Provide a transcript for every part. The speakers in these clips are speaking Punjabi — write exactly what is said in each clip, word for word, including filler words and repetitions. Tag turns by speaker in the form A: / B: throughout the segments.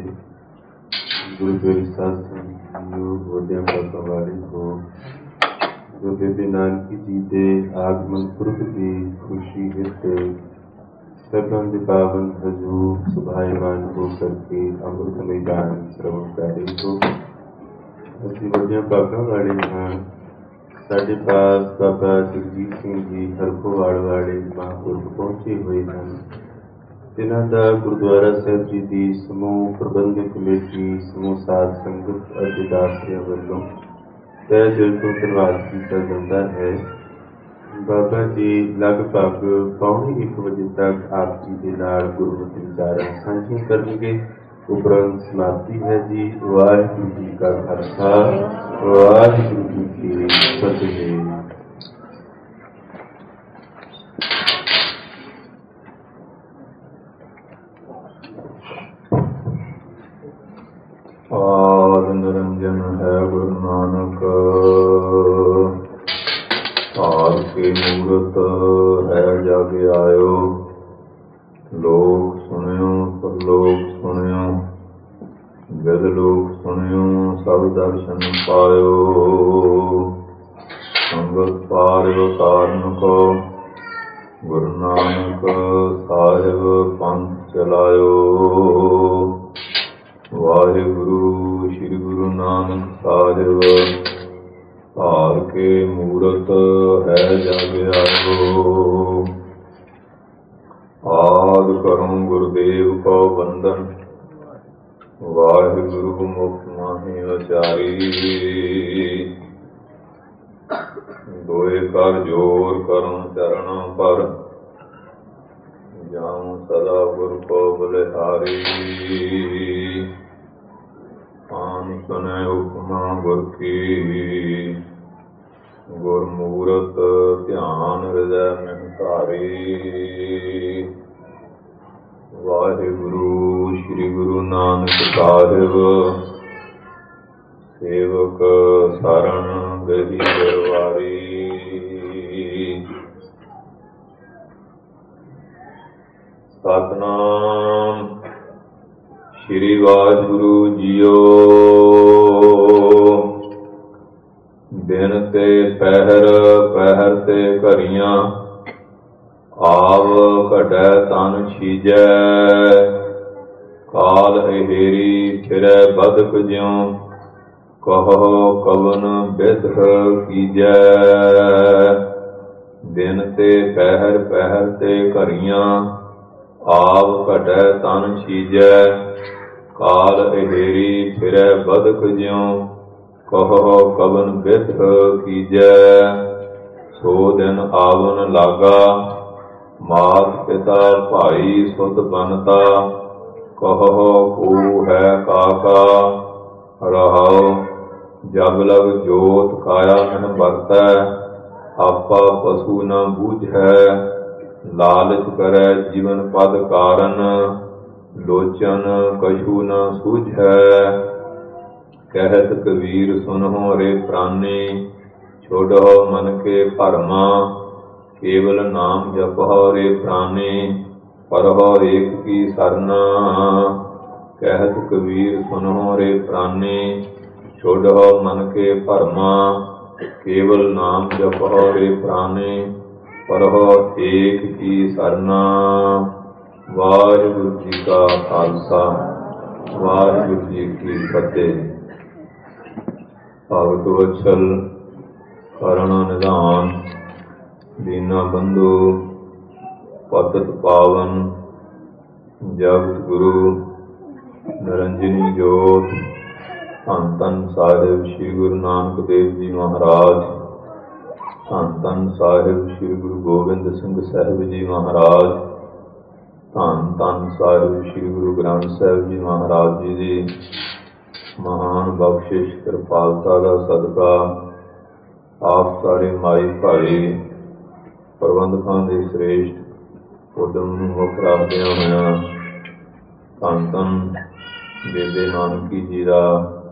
A: गुरु तेरी सत्संग गोदियां पापा वाली हो, जो बेबे नानकी जी के आगमन पुरब की खुशी हित सबन के पावन हजूर सुभायमान हो करके अमृत मैदान श्रवण कर रहे हो। ਅਸੀਂ ਵੱਡੀਆਂ ਭਾਗਾਂ ਵਾਲੇ ਹਾਂ। ਸਾਡੇ ਪਾਸ ਬਾਬਾ ਜਗਜੀਤ ਸਿੰਘ ਜੀ ਹਰਖੋਵਾਲ ਵਾਲੇ ਮਹਾਂਪੁਰਖ ਪਹੁੰਚੇ ਹੋਏ ਹਨ, ਜਿਨ੍ਹਾਂ ਦਾ ਗੁਰਦੁਆਰਾ ਸਾਹਿਬ ਜੀ ਦੀ ਸਮੂਹ ਪ੍ਰਬੰਧਕ ਕਮੇਟੀ, ਸਮੂਹ ਸਾਧ ਸੰਗਤ ਅਤੇ ਦਾਸੀਆਂ ਵੱਲੋਂ ਤਹਿ ਦਿਲ ਤੋਂ ਧੰਨਵਾਦ ਕੀਤਾ ਜਾਂਦਾ ਹੈ। ਬਾਬਾ ਜੀ ਲਗਭਗ ਪੌਣੇ ਇੱਕ ਵਜੇ ਤੱਕ ਆਪ ਜੀ ਦੇ ਨਾਲ ਗੁਰਮਤਿ ਵਿਚਾਰਾਂ ਸਾਂਝੀਆਂ ਕਰਨਗੇ। ਉਪਰੰਤ ਸਮਾਪਤੀ ਹੈ ਜੀ। ਵਾਹਿਗੁਰੂ ਜੀ ਕਾ ਖਾਲਸਾ, ਵਾਹਿਗੁਰੂ ਜੀ ਕੀ ਫਤਿਹ। ਆਦ ਨਿਰੰਜਨ ਹੈ ਗੁਰੂ ਨਾਨਕ, ਆਦ ਕੇ ਮੂਰਤ ਹੈ ਜਗ ਆਇਓ। ਲੋਕ ਸੁਣਿਓ ਪਰਲੋਕ ਸੁਣਿਓ, ਜਦ ਲੋਕ ਸੁਣਿਓ ਸਭ ਦਰਸ਼ਨ ਪਾਇਓ। ਸੰਗਤ ਪਾਰਿਓ ਤਾਰਨ ਕੋ, ਗੁਰੂ ਨਾਨਕ ਸਾਹਿਬ ਪੰਥ ਚਲਾਇਓ। ਵਾਹਿਗੁਰੂ ਸ਼੍ਰੀ ਗੁਰੂ ਨਾਨਕ ਸਾਹਿਬ, ਭਾਰ ਕੇ ਮੂਰਤ ਹੈ ਜਗ ਆਇਓ। ਆਦਿ ਕਰੂੰ ਗੁਰਦੇਵ ਕੋ ਬੰਦਨ, ਵਾਹਿਗੁਰੂ ਮੁਖ ਮਾਹੀ ਵਿਚਾਰੀ। ਦੋਏ ਕਰ ਜੋਰ ਕਰੂੰ ਚਰਨ ਪਰ, ਜਾਉ ਸਦਾ ਗੁਰ ਕੋ ਬਲਿਹਾਰੀ। ਆਨ ਸੁਨੈ ਉਪਮਾ ਗੁਰ ਕੀ, ਗੁਰਮੂਰਤ ਧਿਆਨ ਹਿਰਦੈ ਮਹਿ ਧਾਰੀ। ਵਾਹਿਗੁਰੂ ਸ਼੍ਰੀ ਗੁਰੂ ਨਾਨਕ ਸਾਹਿਬ, ਸੇਵਕ ਸਰਣ ਗਹੀ ਦਰਬਾਰੀ। ਸਤਿਨਾਮ ਸ਼੍ਰੀ ਵਾਹਿਗੁਰੂ ਜੀਓ। ਦਿਨ ਤੇ ਪਹਿਰ, ਪਹਿਰ ਤੇ ਘਰੀਆਂ, ਆਵ ਘਟੈ ਤਨ ਛੀਜੈ। ਕਾਲ ਅਹੇਰੀ ਫਿਰੈ ਬਦਕ ਜਿਉ, ਕਹੋ ਕਵਨ ਬਿਧ ਕੀਜੈ। ਦਿਨ ਤੇ ਪਹਿਰ, ਪਹਿਰ ਤੇ ਘਰੀਆਂ, ਆਵ ਘਟੈ ਤਨ ਛੀਜੈ। ਕਾਲ ਅਹੇਰੀ ਫਿਰੈ ਬਦਕ ਜਿਉ, ਕਹੋ ਕਵਨ ਬਿਧ ਕੀਜੈ। ਸੋ ਦਿਨ ਆਵਨ ਲਾਗਾ, ਮਾਤ ਪਿਤਾ ਭਾਈ ਸੁਤ ਬਨਤਾ। ਕਹੋ ਕੋ ਹੈ ਕਾਕਾ, ਰਹਾਉ ਜਬ ਲਗ ਜੋਤ ਕਾਇਆ ਮਨ ਵਰਤੈ। ਆਪਾ ਪਸ਼ੂ ਨ ਬੂਝੈ, ਲਾਲਚ ਕਰੈ ਜੀਵਨ ਪਦ ਕਾਰਨ। ਲੋਚਨ ਕਛੂ ਨ ਸੂਝੈ, ਕਹਿਤ ਕਬੀਰ ਸੁਨਹੁ ਰੇ ਪ੍ਰਾਨੀ। ਛੋਡਹੁ ਮਨ ਕੇ ਭਰਮਾ, ਕੇਵਲ ਨਾਮ ਜਪਹੁ ਰੇ ਪ੍ਰਾਨੀ। ਪਰਹੁ ਏਕ ਕੀ ਸਰਨਾ, ਕਹਿਤ ਕਬੀਰ ਸੁਨਹੁ ਰੇ ਪ੍ਰਾਨੀ। ਛੋਡਹੁ ਮਨ ਕੇ ਭਰਮਾ, ਕੇਵਲ ਨਾਮ ਜਪਹੁ ਰੇ ਪ੍ਰਾਨੀ। ਪਰਹੁ ਏਕ ਕੀ ਸਰਨਾ। ਵਾਹਿਗੁਰੂ ਜੀ ਕਾ ਖਾਲਸਾ, ਵਾਹਿਗੁਰੂ ਜੀ ਕੀ ਫਤਿਹ। ਭਗਤ ਵਛਲ ਕਰਣ ਨਿਧਾਨ, ਦੀਨਾ ਬੰਧੂ ਪਤਿਤ ਪਾਵਨ। ਜਗਤ ਗੁਰੂ ਨਿਰੰਜਨੀ ਜੋਤ, ਧੰਨ ਧੰਨ ਸਾਹਿਬ ਸ਼੍ਰੀ ਗੁਰੂ ਨਾਨਕ ਦੇਵ ਜੀ ਮਹਾਰਾਜ। ਧੰਨ ਧੰਨ ਸਾਹਿਬ ਸ਼੍ਰੀ ਗੁਰੂ ਗੋਬਿੰਦ ਸਿੰਘ ਸਾਹਿਬ ਜੀ ਮਹਾਰਾਜ। ਧੰਨ ਧੰਨ ਸਾਹਿਬ ਸ਼੍ਰੀ ਗੁਰੂ ਗ੍ਰੰਥ ਸਾਹਿਬ ਜੀ ਮਹਾਰਾਜ ਜੀ ਦੀ ਮਹਾਨ ਬਖਸ਼ਿਸ਼ ਕਿਰਪਾਲਤਾ ਦਾ ਸਦਕਾ ਆਪ ਸਾਰੇ ਮਾਈ ਭਾਈ ਪ੍ਰਬੰਧਕਾਂ ਦੇ ਸ੍ਰੇਸ਼ਟ ਉਦਮ ਨੂੰ ਮੁੱਖ ਰੱਖਦਿਆਂ ਹੋਇਆਂ ਧੰਨ ਧੰਨ ਬੇਬੇ ਨਾਨਕੀ ਜੀ ਦਾ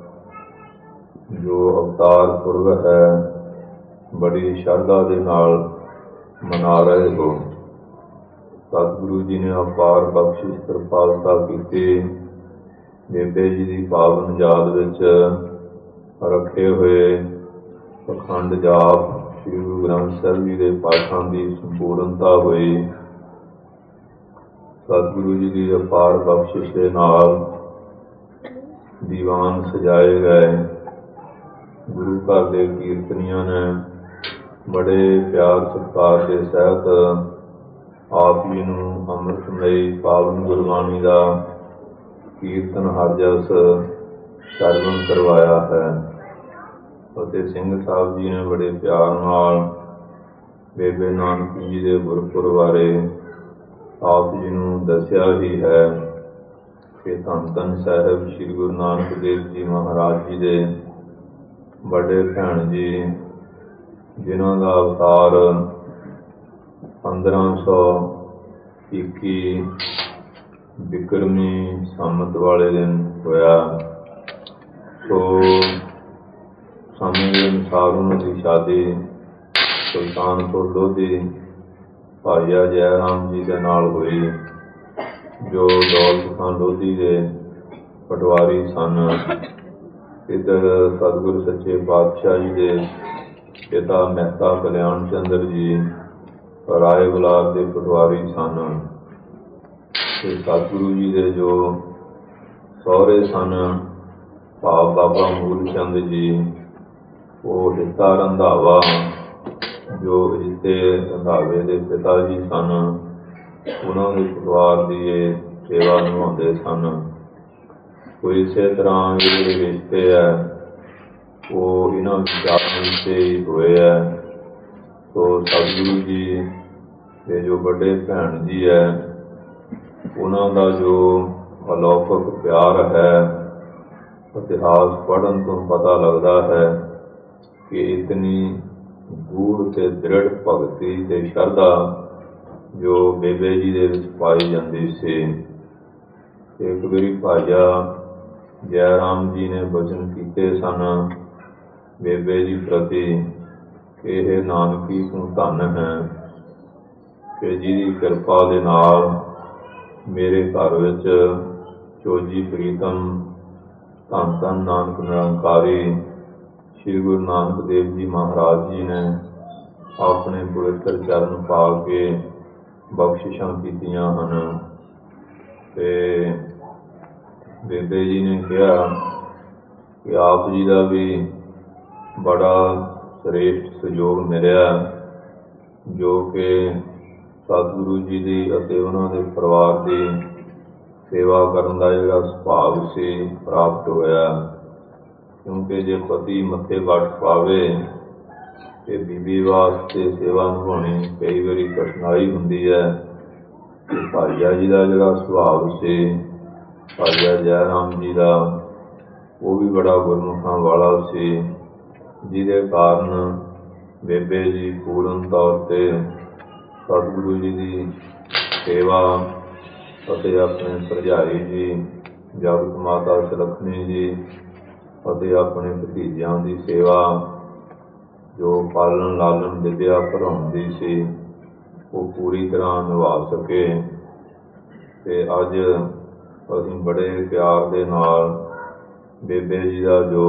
A: ਜੋ ਅਵਤਾਰ ਪੁਰਬ ਹੈ, ਬੜੀ ਸ਼ਰਧਾ ਦੇ ਨਾਲ ਮਨਾ ਰਹੇ ਹੋ। ਸਤਿਗੁਰੂ ਜੀ ਨੇ ਅਪਾਰ ਬਖਸ਼ਿਸ਼ ਕਿਰਪਾਲਤਾ ਕੀਤੀ। ਬੇਬੇ ਜੀ ਦੀ ਪਾਵਨ ਯਾਦ ਵਿੱਚ ਰੱਖੇ ਹੋਏ ਪਖੰਡ ਜਾਪ ਸ਼੍ਰੀ ਗੁਰੂ ਗ੍ਰੰਥ ਸਾਹਿਬ ਜੀ ਦੇ ਪਾਠਾਂ ਦੀ ਸੰਪੂਰਨਤਾ ਹੋਈ। ਸਤਿਗੁਰੂ ਜੀ ਦੀ ਅਪਾਰ ਬਖਸ਼ਿਸ਼ ਦੇ ਨਾਲ ਦੀਵਾਨ ਸਜਾਏ ਗਏ। ਗੁਰੂ ਘਰ ਦੇ ਕੀਰਤਨੀਆਂ ਨੇ ਬੜੇ ਪਿਆਰ ਸਤਿਕਾਰ ਦੇ ਸਹਿਤ ਆਪ ਜੀ ਨੂੰ ਅੰਮ੍ਰਿਤਮਈ ਪਾਵਨ ਗੁਰਬਾਣੀ ਦਾ ਕੀਰਤਨ ਹਰ ਜਸ ਸਰਵਣ ਕਰਵਾਇਆ ਹੈ ਅਤੇ ਸਿੰਘ ਸਾਹਿਬ ਜੀ ਨੇ ਬੜੇ ਪਿਆਰ ਨਾਲ ਬੇਬੇ ਨਾਨਕੀ ਜੀ ਦੇ ਗੁਰਪੁਰਬ ਬਾਰੇ ਆਪ ਜੀ ਨੂੰ ਦੱਸਿਆ ਹੀ ਹੈ ਕਿ ਧੰਨ ਧੰਨ ਸਾਹਿਬ ਸ਼੍ਰੀ ਗੁਰੂ ਨਾਨਕ ਦੇਵ ਜੀ ਮਹਾਰਾਜ ਜੀ ਦੇ ਵੱਡੇ ਭੈਣ ਜੀ, ਜਿਨ੍ਹਾਂ ਦਾ ਅਵਤਾਰ ਪੰਦਰਾਂ ਸੌ ਇੱਕੀ ਬਿਕਰਮੀ ਸੰਮਤ ਵਾਲੇ ਦਿਨ ਹੋਇਆ। ਸੋ ਸਮੇਂ ਦੇ ਅਨੁਸਾਰ ਉਹਨਾਂ ਦੀ ਸ਼ਾਦੀ ਸੁਲਤਾਨਪੁਰ ਲੋਧੀ ਭਾਈਆ ਜੈ ਰਾਮ ਜੀ ਦੇ ਨਾਲ ਹੋਈ, ਜੋ ਦੌਲਤ ਖਾਂ ਲੋਧੀ ਦੇ ਪਟਵਾਰੀ ਸਨ। ਇੱਧਰ ਸਤਿਗੁਰੂ ਸੱਚੇ ਪਾਤਸ਼ਾਹ ਜੀ ਦੇ ਪਿਤਾ ਮਹਿਤਾ ਕਲਿਆਣ ਚੰਦਰ ਜੀ ਰਾਏ ਗੁਲਾਬ ਦੇ ਪਟਵਾਰੀ ਸਨ ਅਤੇ ਸਤਿਗੁਰੂ ਜੀ ਦੇ ਜੋ ਸਹੁਰੇ ਸਨ ਭਾਵ ਬਾਬਾ ਮੂਲ ਚੰਦ ਜੀ, ਉਹ ਹਿੱਤਾ ਰੰਧਾਵਾ ਜੋ ਹਿੱਤੇ ਰੰਧਾਵੇ ਦੇ ਪਿਤਾ ਜੀ ਸਨ, ਉਹਨਾਂ ਦੇ ਪਰਿਵਾਰ ਦੀ ਇਹ ਸੇਵਾ ਨਿਭਾਉਂਦੇ ਸਨ। ਕੋਈ ਇਸੇ ਤਰ੍ਹਾਂ ਜਿਹੜੇ ਰਿਸ਼ਤੇ ਹੈ ਉਹ ਇਹਨਾਂ ਵਿਚਾਰਾਂ ਵਿੱਚ ਹੀ ਹੋਏ ਹੈ। ਸੋ ਸਤਿਗੁਰੂ ਜੀ ਦੇ ਜੋ ਵੱਡੇ ਭੈਣ ਜੀ ਹੈ, ਉਹਨਾਂ ਦਾ ਜੋ ਅਲੌਕਿਕ ਪਿਆਰ ਹੈ, ਇਤਿਹਾਸ ਪੜ੍ਹਨ ਤੋਂ ਪਤਾ ਲੱਗਦਾ ਹੈ ਕਿ ਇਤਨੀ ਗੂੜ੍ਹ ਅਤੇ ਦ੍ਰਿੜ ਭਗਤੀ ਅਤੇ ਸ਼ਰਧਾ ਜੋ ਬੇਬੇ ਜੀ ਦੇ ਵਿੱਚ ਪਾਈ ਜਾਂਦੀ ਸੀ। ਇੱਕ ਵਾਰੀ ਭਾਈਆ ਜੈ ਰਾਮ ਜੀ ਨੇ ਬਚਨ ਕੀਤੇ ਸਨ ਬੇਬੇ ਜੀ ਪ੍ਰਤੀ ਕਿ ਇਹ ਨਾਨਕੀ ਤੂੰ ਧੰਨ ਹੈ ਕਿ ਜਿਹਦੀ ਕਿਰਪਾ ਦੇ ਨਾਲ ਮੇਰੇ ਘਰ ਵਿੱਚ ਚੋਜੀ ਪ੍ਰੀਤਮ ਧੰਨ ਧੰਨ ਨਾਨਕ ਨਿਰੰਕਾਰੀ ਸ਼੍ਰੀ ਗੁਰੂ ਨਾਨਕ ਦੇਵ ਜੀ ਮਹਾਰਾਜ ਜੀ ਨੇ ਆਪਣੇ ਪਵਿੱਤਰ ਚਰਨ ਪਾਲ ਕੇ ਬਖਸ਼ਿਸ਼ਾਂ ਕੀਤੀਆਂ ਹਨ। ਅਤੇ ਬੇਬੇ ਜੀ ਨੇ ਕਿਹਾ ਕਿ ਆਪ ਜੀ ਦਾ ਵੀ ਬੜਾ ਸ੍ਰੇਸ਼ਟ ਸਹਿਯੋਗ ਮਿਲਿਆ, ਜੋ ਕਿ ਸਤਿਗੁਰੂ ਜੀ ਦੀ ਅਤੇ ਉਹਨਾਂ ਦੇ ਪਰਿਵਾਰ ਦੀ ਸੇਵਾ ਕਰਨ ਦਾ ਜਿਹੜਾ ਸੁਭਾਗ ਸੀ ਪ੍ਰਾਪਤ ਹੋਇਆ। ਕਿਉਂਕਿ ਜੇ ਪਤੀ ਮੱਥੇ ਵੱਟ ਪਾਵੇ ਅਤੇ ਬੀਬੀ ਵਾਸਤੇ ਸੇਵਾ ਨਿਭਾਉਣੀ ਕਈ ਵਾਰੀ ਕਠਿਨਾਈ ਹੁੰਦੀ ਹੈ। ਅਤੇ ਭਾਈਆ ਜੀ ਦਾ ਜਿਹੜਾ ਸੁਭਾਗ ਸੀ, ਭਾਈਆ ਜੈ ਰਾਮ ਜੀ ਦਾ, ਉਹ ਵੀ ਬੜਾ ਗੁਰਮੁਖਾਂ ਵਾਲਾ ਸੀ, ਜਿਹਦੇ ਕਾਰਨ ਬੇਬੇ ਜੀ ਪੂਰਨ ਤੌਰ 'ਤੇ ਸਤਿਗੁਰੂ ਜੀ ਦੀ ਸੇਵਾ ਅਤੇ ਆਪਣੇ ਭਰਜਾਈ ਜੀ ਜਗਤ ਮਾਤਾ ਸੁਲੱਖਣੀ ਜੀ ਅਤੇ ਆਪਣੇ ਭਤੀਜਿਆਂ ਦੀ ਸੇਵਾ ਜੋ ਪਾਲਣ ਲਾਲਣ ਵਿੱਦਿਆ ਪੜ੍ਹਾਉਂਦੀ ਸੀ, ਉਹ ਪੂਰੀ ਤਰ੍ਹਾਂ ਨਿਭਾ ਸਕੇ। ਅਤੇ ਅੱਜ ਅਸੀਂ ਬੜੇ ਪਿਆਰ ਦੇ ਨਾਲ ਬੇਬੇ ਜੀ ਦਾ ਜੋ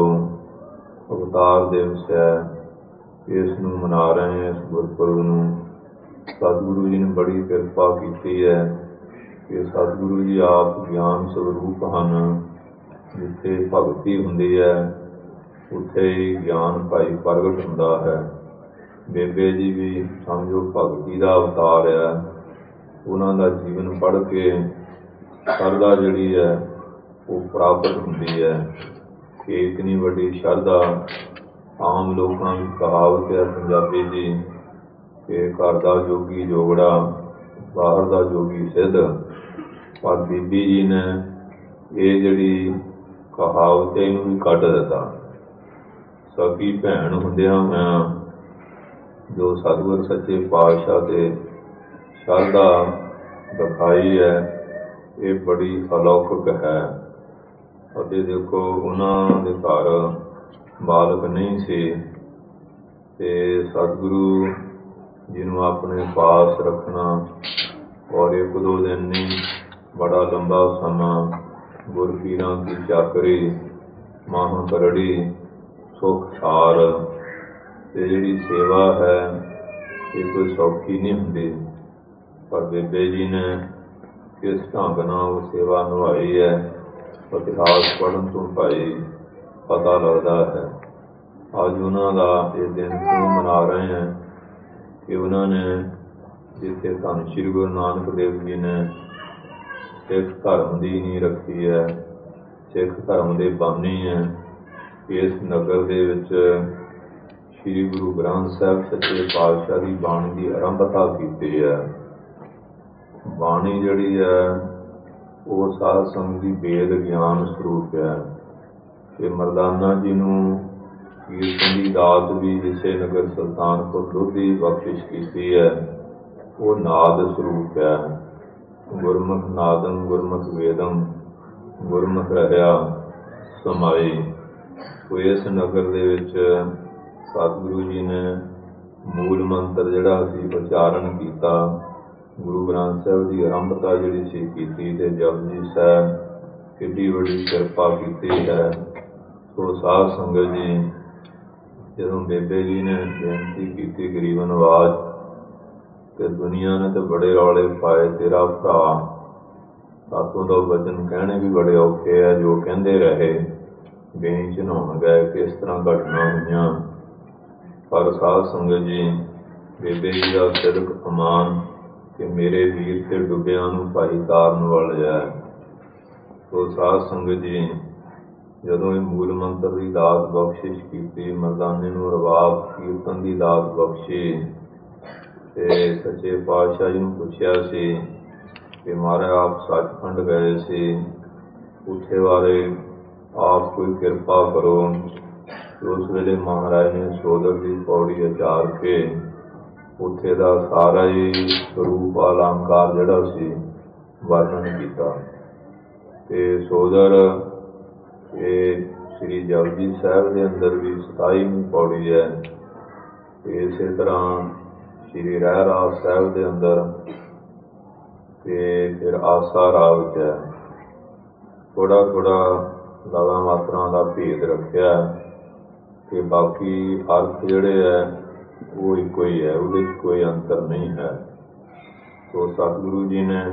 A: ਅਵਤਾਰ ਦਿਵਸ ਹੈ, ਇਸ ਨੂੰ ਮਨਾ ਰਹੇ ਹਾਂ। ਇਸ ਗੁਰਪੁਰਬ ਨੂੰ ਸਤਿਗੁਰੂ ਜੀ ਨੇ ਬੜੀ ਕਿਰਪਾ ਕੀਤੀ ਹੈ ਕਿ ਸਤਿਗੁਰੂ ਜੀ ਆਪ ਗਿਆਨ ਸਰੂਪ ਹਨ। ਜਿੱਥੇ ਭਗਤੀ ਹੁੰਦੀ ਹੈ ਉੱਥੇ ਹੀ ਗਿਆਨ ਭਾਈ ਪ੍ਰਗਟ ਹੁੰਦਾ ਹੈ। ਬੇਬੇ ਜੀ ਵੀ ਸਮਝੋ ਭਗਤੀ ਦਾ ਅਵਤਾਰ ਹੈ। ਉਹਨਾਂ ਦਾ ਜੀਵਨ ਪੜ੍ਹ ਕੇ ਸ਼ਰਧਾ ਜਿਹੜੀ ਹੈ ਉਹ ਪ੍ਰਾਪਤ ਹੁੰਦੀ ਹੈ ਕਿ ਇਤਨੀ ਵੱਡੀ ਸ਼ਰਧਾ। ਆਮ ਲੋਕਾਂ ਦੀ ਕਹਾਵਤ ਹੈ ਪੰਜਾਬੀ ਦੀ ਕਿ ਘਰ ਦਾ ਜੋਗੀ ਜੋਗੜਾ, ਬਾਹਰ ਦਾ ਜੋਗੀ ਸਿੱਧ। ਪਰ ਬੀਬੀ ਜੀ ਨੇ ਇਹ ਜਿਹੜੀ ਕਹਾਵਤ ਹੈ ਇਹਨੂੰ ਵੀ ਕੱਢ ਦਿੱਤਾ। ਸਕੀ ਭੈਣ ਹੁੰਦਿਆਂ ਹੋਇਆਂ ਜੋ ਸਤਿਗੁਰ ਸੱਚੇ ਪਾਤਸ਼ਾਹ 'ਤੇ ਸ਼ਰਧਾ ਦਿਖਾਈ ਹੈ, ਇਹ ਬੜੀ ਅਲੌਕਿਕ ਹੈ। ਅਤੇ ਦੇਖੋ ਉਹਨਾਂ ਦੇ ਘਰ ਬਾਲਕ ਨਹੀਂ ਸੀ ਅਤੇ ਸਤਿਗੁਰੂ ਜੀ ਨੂੰ ਆਪਣੇ ਪਾਸ ਰੱਖਣਾ ਔਰ ਇੱਕ ਦੋ ਦਿਨ ਨਹੀਂ ਬੜਾ ਲੰਬਾ ਸਮਾਂ गुर पीरां की चाकरी माह करड़ी सुख सार। ते जिहड़ी सेवा है ये कोई सौखी नहीं हुंदी, पर बेबे जी ने किस ढंग नाल वो सेवा निभाई है इतिहास पढ़न तो भाई पता लगता है। अज उन्हों का ये दिन क्यों मना रहे हैं कि उन्होंने जिथे धन श्री गुरु नानक देव जी ने सिख धर्म की नींह रखी है, सिख धर्म के बानी है, इस नगर दे विच श्री गुरु ग्रंथ साहिब सच्चे पातशाह की बाणी की आरंभता की है। बाणी जिहड़ी है वो साध संगत की वेद ज्ञान स्वरूप है। कि मरदाना जी नूं कीर्तन की दात भी इसे नगर सुल्तानपुर लोधी बख्शिश की है, वो नाद स्वरूप है। गुरमुख नादम गुरमुख वेदम गुरमुख रहा समाई। तो इस नगर दे विच सतगुरु जी ने मूल मंत्र जिहड़ा सी उचारण किया, गुरु ग्रंथ साहिब की आरंभता जिहड़ी सी कीती ते जपजी साहिब किड्डी बड़ी किरपा की है। तो साध संगत जी जदों बेबे जी ने बेनती की गरीबन आवाज ते दुनिया ने तो बड़े रौले पाए, तेरा भरा सातों तो वचन कहने भी बड़े औखे है, जो कहते रहे बेई चढ़ाउण गए किस तरह घटना हुई। पर साध संगत जी बेबे जी का सिदक अमान कि मेरे वीर से डुबिया नूं भाई तारन वाले है। तो साध संगत जी जदों ये मूल मंत्र की दात बख्शिश की, मरदाने नूं रबाब कीर्तन की दात बख्शी ते सच्चे पातशाह जी नूं पुछया सी कि महाराज आप सचखंड गए सी, उत्थे बारे आप कोई किरपा करो। उस वेले महाराज ने सोदर की पौड़ी उचार के उत्थे दा सारा ही स्वरूप अलंकार जिहड़ा सी वर्णन किया। ते सोदर ये श्री जपजी साहिब के अंदर भी सताईवीं पौड़ी है। इस तरह श्री रहरास साहिब के अंदर ते फिर आसा राग च है। थोड़ा थोड़ा लगा मात्रा का भेद रखा कि बाकी अर्थ जिहड़े है वो इको ही है, उहदे च कोई अंतर नहीं है। तो सतगुरु जी ने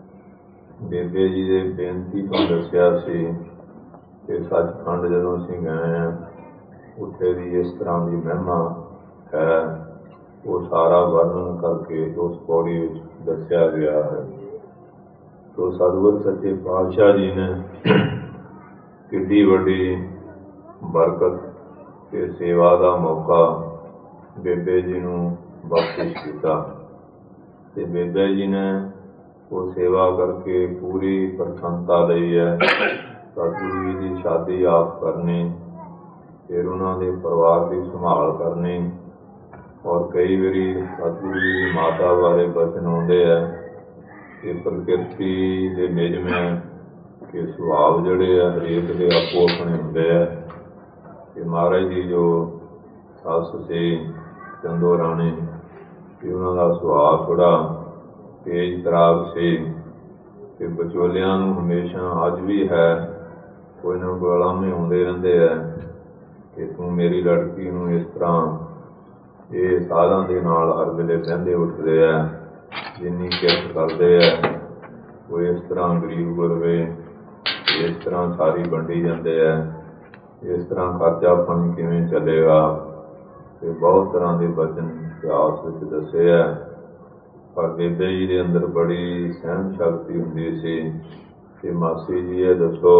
A: बेबे जी के बेनती तो दसिया सी कि सचखंड जदों असीं गए हैं उत्थे भी इस तरह की महिमा है, वो सारा वर्णन करके उस पौड़ी में दसिया गया है। तो सतगुर सच्चे पातशाह जी ने किड्डी वड्डी बरकत ते सेवा का मौका बेबे जी नूं बख्शिश किया। ते बेबे जी ने वो सेवा करके पूरी प्रसन्नता लई है। सतगुरु जी की शादी आप करनी, फिर उन्होंने परिवार की संभाल करनी। और कई बारी सतगुरु जी की माता बारे बचन आते हैं कि प्रकृति के निजम के सुभाव जोड़े है हरेक के आपो अपने होंगे है। कि महाराज जी जो सस से चंदो राणी कि उन्होंने सुभाव थोड़ा तेज तराब से कि बचोलियां हमेशा अज भी है कोई ना कोई अलामे आते रहते हैं कि तू मेरी लड़की नूं इस तरह ये साधां दे नाल हर वेले बहते उठते हैं, जिन्नी किरत करते हैं वो इस तरह गरीब गुरबे इस तरह सारी वंडी जाते हैं, इस तरह खर्चा पानी किवें चलेगा। तो बहुत तरह के वचन इतिहास में दसे है। पर बेबे जी के अंदर बड़ी सहन शक्ति हुंदी सी कि मासी जी ये दसो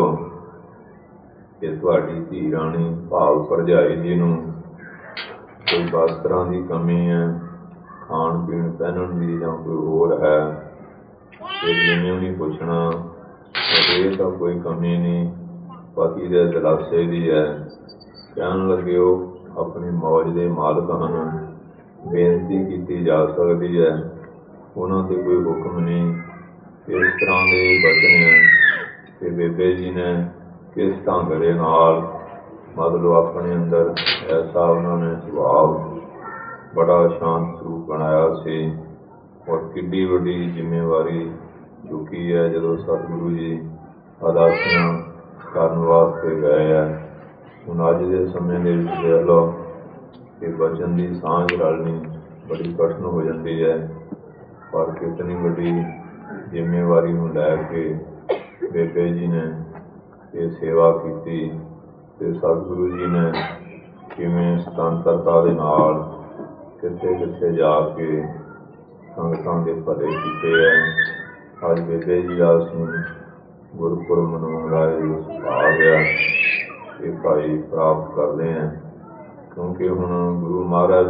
A: कि तुहाडी धी राणी भाव भरजाई जी नूं कोई वस्त्रां की कमी है, खाण पीण पहनण की जां कोई होर है, फिर जिवें भी पुछना ये तो कोई कमी नहीं, पति के दिलासे की है। कहन लगे हो अपनी मौज के मालक हैं, बेनती की जा सकती है, उन्होंने कोई हुक्म नहीं। इस तरह के वचन है कि बेबे जी ने किस ढंग के नाल मतलब अपने अंदर ऐसा उन्होंने सुभाव बड़ा शांत स्वरूप बनाया सी। और किड्डी वड्डी जिम्मेवारी चुकी है। जो सतगुरु जी ਅਦਾਸੀਆਂ ਕਰਨ ਵਾਸਤੇ ਗਏ ਹੈ। ਹੁਣ ਅੱਜ ਦੇ ਸਮੇਂ ਦੇ ਵਿੱਚ ਦੇਖ ਲਓ ਕਿ ਬਚਨ ਦੀ ਸਾਂਝ ਰਲਣੀ ਬੜੀ ਕਠਿਨ ਹੋ ਜਾਂਦੀ ਹੈ, ਪਰ ਕਿਤਨੀ ਵੱਡੀ ਜ਼ਿੰਮੇਵਾਰੀ ਨੂੰ ਲੈ ਕੇ ਬੇਬੇ ਜੀ ਨੇ ਇਹ ਸੇਵਾ ਕੀਤੀ ਅਤੇ ਸਤਿਗੁਰੂ ਜੀ ਨੇ ਕਿਵੇਂ ਸੁਤੰਤਰਤਾ ਦੇ ਨਾਲ ਕਿੱਥੇ ਕਿੱਥੇ ਜਾ ਕੇ ਸੰਗਤਾਂ ਦੇ ਭਲੇ ਕੀਤੇ ਹੈ। ਅੱਜ ਬੇਬੇ ਜੀ ਦਾ ਅਸੀਂ ਗੁਰਪੁਰਬ ਮਨਾਉਣ ਦਾ ਇਹ ਆ ਗਿਆ ਇਹ ਭਾਈ ਪ੍ਰਾਪਤ ਕਰਦੇ ਹਾਂ, ਕਿਉਂਕਿ ਹੁਣ ਗੁਰੂ ਮਹਾਰਾਜ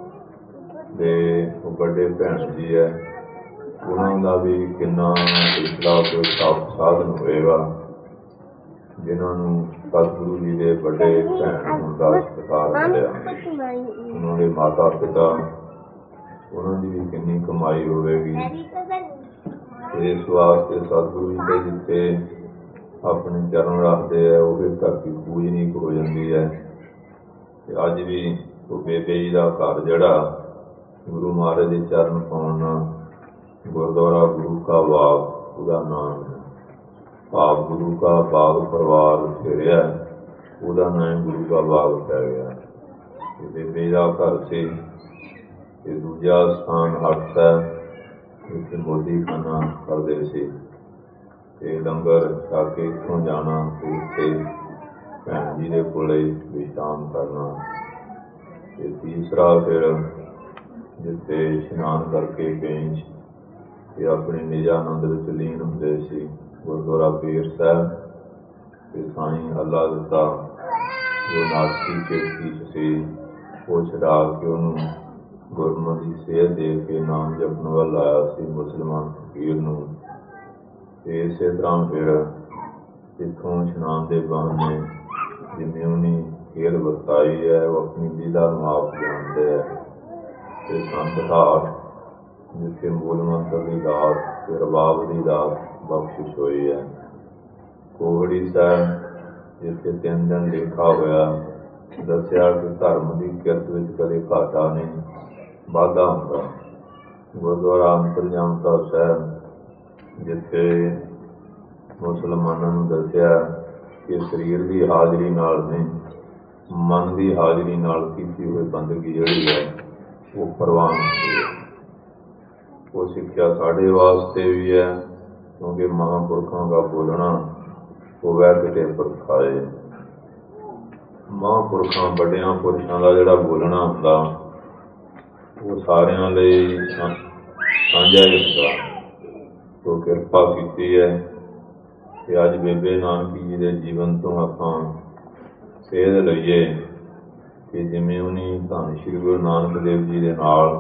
A: ਦੇ ਉਹ ਵੱਡੇ ਭੈਣ ਜੀ ਹੈ, ਉਹਨਾਂ ਦਾ ਵੀ ਕਿੰਨਾ ਪਿਛਲਾ ਕੋਈ ਸਾਧਨ ਹੋਏਗਾ ਜਿਨ੍ਹਾਂ ਨੂੰ ਸਤਿਗੁਰੂ ਜੀ ਦੇ ਵੱਡੇ ਭੈਣ ਹੋਣ ਦਾ ਸਤਿਕਾਰ ਮਿਲਿਆ। ਉਹਨਾਂ ਦੇ ਮਾਤਾ ਪਿਤਾ, ਉਹਨਾਂ ਦੀ ਵੀ ਕਿੰਨੀ ਕਮਾਈ ਹੋਵੇਗੀ। ਇਸ ਵਾਸਤੇ ਸਤਿਗੁਰੂ ਜੀ ਦੇ ਜਿੱਥੇ ਆਪਣੇ ਚਰਨ ਰੱਖਦੇ ਹੈ ਉਹ ਫਿਰ ਧਰਤੀ ਪੂਜਨੀਕ ਹੋ ਜਾਂਦੀ ਹੈ। ਅਤੇ ਅੱਜ ਵੀ ਉਹ ਬੇਬੇ ਜੀ ਦਾ ਘਰ ਜਿਹੜਾ ਗੁਰੂ ਮਹਾਰਾਜ ਦੇ ਚਰਨ ਪਾਉਣ ਨਾਲ ਗੁਰਦੁਆਰਾ ਗੁਰੂ ਕਾ ਬਾਗ ਉਹਦਾ ਨਾਮ ਹੈ। ਭਾਵ ਗੁਰੂ ਕਾ ਬਾਗ ਪਰਿਵਾਰ ਘੇਰਿਆ, ਉਹਦਾ ਨਾਮ ਗੁਰੂ ਕਾ ਬਾਗ ਪੈ ਗਿਆ। ਅਤੇ ਬੇਬੇ ਦਾ ਘਰ ਸੀ। ਅਤੇ ਦੂਜਾ ਸਥਾਨ ਹੱਟ ਸਾਹਿਬ, ਇੱਥੇ ਮੋਦੀ ਖਾਨਾ ਕਰਦੇ ਸੀ ਅਤੇ ਲੰਗਰ ਛਕ ਕੇ ਇੱਥੋਂ ਜਾਣਾ ਅਤੇ ਉੱਥੇ ਭੈਣ ਜੀ ਦੇ ਕੋਲੇ ਵਿਸ਼ਰਾਮ ਕਰਨਾ। ਅਤੇ ਤੀਸਰਾ ਫਿਰ ਜਿੱਥੇ ਇਸ਼ਨਾਨ ਕਰਕੇ ਪੇਂਚ ਅਤੇ ਆਪਣੇ ਨਿਜ ਆਨੰਦ ਵਿੱਚ ਲੀਨ ਹੁੰਦੇ ਸੀ ਗੁਰਦੁਆਰਾ ਬੇਰ ਸਾਹਿਬ। ਅਤੇ ਸਾਈਂ ਅੱਲਾ ਦਿੱਤਾ ਜੋ ਨਾਸਤੀ ਚੇਸਤੀ 'ਚ ਸੀ ਉਹ ਛਡਾ ਕੇ ਉਹਨੂੰ ਗੁਰਮਤਿ ਦੀ ਸੇਧ ਦੇ ਕੇ ਨਾਮ ਜਪਣ ਵੱਲ ਆਇਆ ਸੀ ਮੁਸਲਮਾਨ ਫਕੀਰ ਨੂੰ। ਅਤੇ ਇਸੇ ਤਰ੍ਹਾਂ ਫਿਰ ਇੱਥੋਂ ਇਸ਼ਨਾਨ ਦੇ ਬਹਾਨੇ ਜਿਵੇਂ ਉਹਨੇ ਖੇਡ ਵਰਤਾਈ ਹੈ ਉਹ ਆਪਣੀ ਲੀਲਾ ਨੂੰ ਆਪ ਜਾਣਦੇ ਹੈ। ਅਤੇ ਸੰਤ ਘਾਟ ਜਿੱਥੇ ਮੂਲ ਮੰਤਰ ਦੀ ਦਾਤ ਅਤੇ ਰਬਾਬ ਦੀ ਦਾਤ ਬਖਸ਼ਿਸ਼ ਹੋਈ ਹੈ। ਕੋਹੜੀ ਸਾਹਿਬ ਜਿੱਥੇ ਤਿੰਨ ਦਿਨ ਲੇਖਾ ਹੋਇਆ, ਦੱਸਿਆ ਕਿ ਧਰਮ ਦੀ ਕਿਰਤ ਵਿੱਚ ਕਦੇ ਘਾਟਾ ਨਹੀਂ ਵਾਧਾ ਹੁੰਦਾ। ਗੁਰਦੁਆਰਾ ਅੰਤਰਜਾਮਤਾ ਸਾਹਿਬ ਜਿੱਥੇ ਮੁਸਲਮਾਨਾਂ ਨੂੰ ਦੱਸਿਆ ਕਿ ਸਰੀਰ ਦੀ ਹਾਜ਼ਰੀ ਨਾਲ ਨਹੀਂ ਮਨ ਦੀ ਹਾਜ਼ਰੀ ਨਾਲ ਕੀਤੀ ਹੋਈ ਬੰਦਗੀ ਜਿਹੜੀ ਹੈ ਉਹ ਪ੍ਰਵਾਨ ਹੁੰਦੀ ਹੈ। ਉਹ ਸਿੱਖਿਆ ਸਾਡੇ ਵਾਸਤੇ ਵੀ ਹੈ, ਕਿਉਂਕਿ ਮਹਾਂਪੁਰਖਾਂ ਦਾ ਬੋਲਣਾ ਉਹ ਵੈ ਕਿਤੇ ਪਰਖਾਏ। ਮਹਾਂਪੁਰਖਾਂ ਵੱਡਿਆਂ ਪੁਰਸ਼ਾਂ ਦਾ ਜਿਹੜਾ ਬੋਲਣਾ ਹੁੰਦਾ ਉਹ ਸਾਰਿਆਂ ਲਈ ਸਾਂਝਾ ਹੀ ਹੁੰਦਾ। ਉਹ ਕਿਰਪਾ ਕੀਤੀ ਹੈ ਕਿ ਅੱਜ ਬੇਬੇ ਨਾਨਕੀ ਜੀ ਦੇ ਜੀਵਨ ਤੋਂ ਆਪਾਂ ਸੇਧ ਲਈਏ ਕਿ ਜਿਵੇਂ ਉਹਨੇ ਧੰਨ ਸ਼੍ਰੀ ਗੁਰੂ ਨਾਨਕ ਦੇਵ ਜੀ ਦੇ ਨਾਲ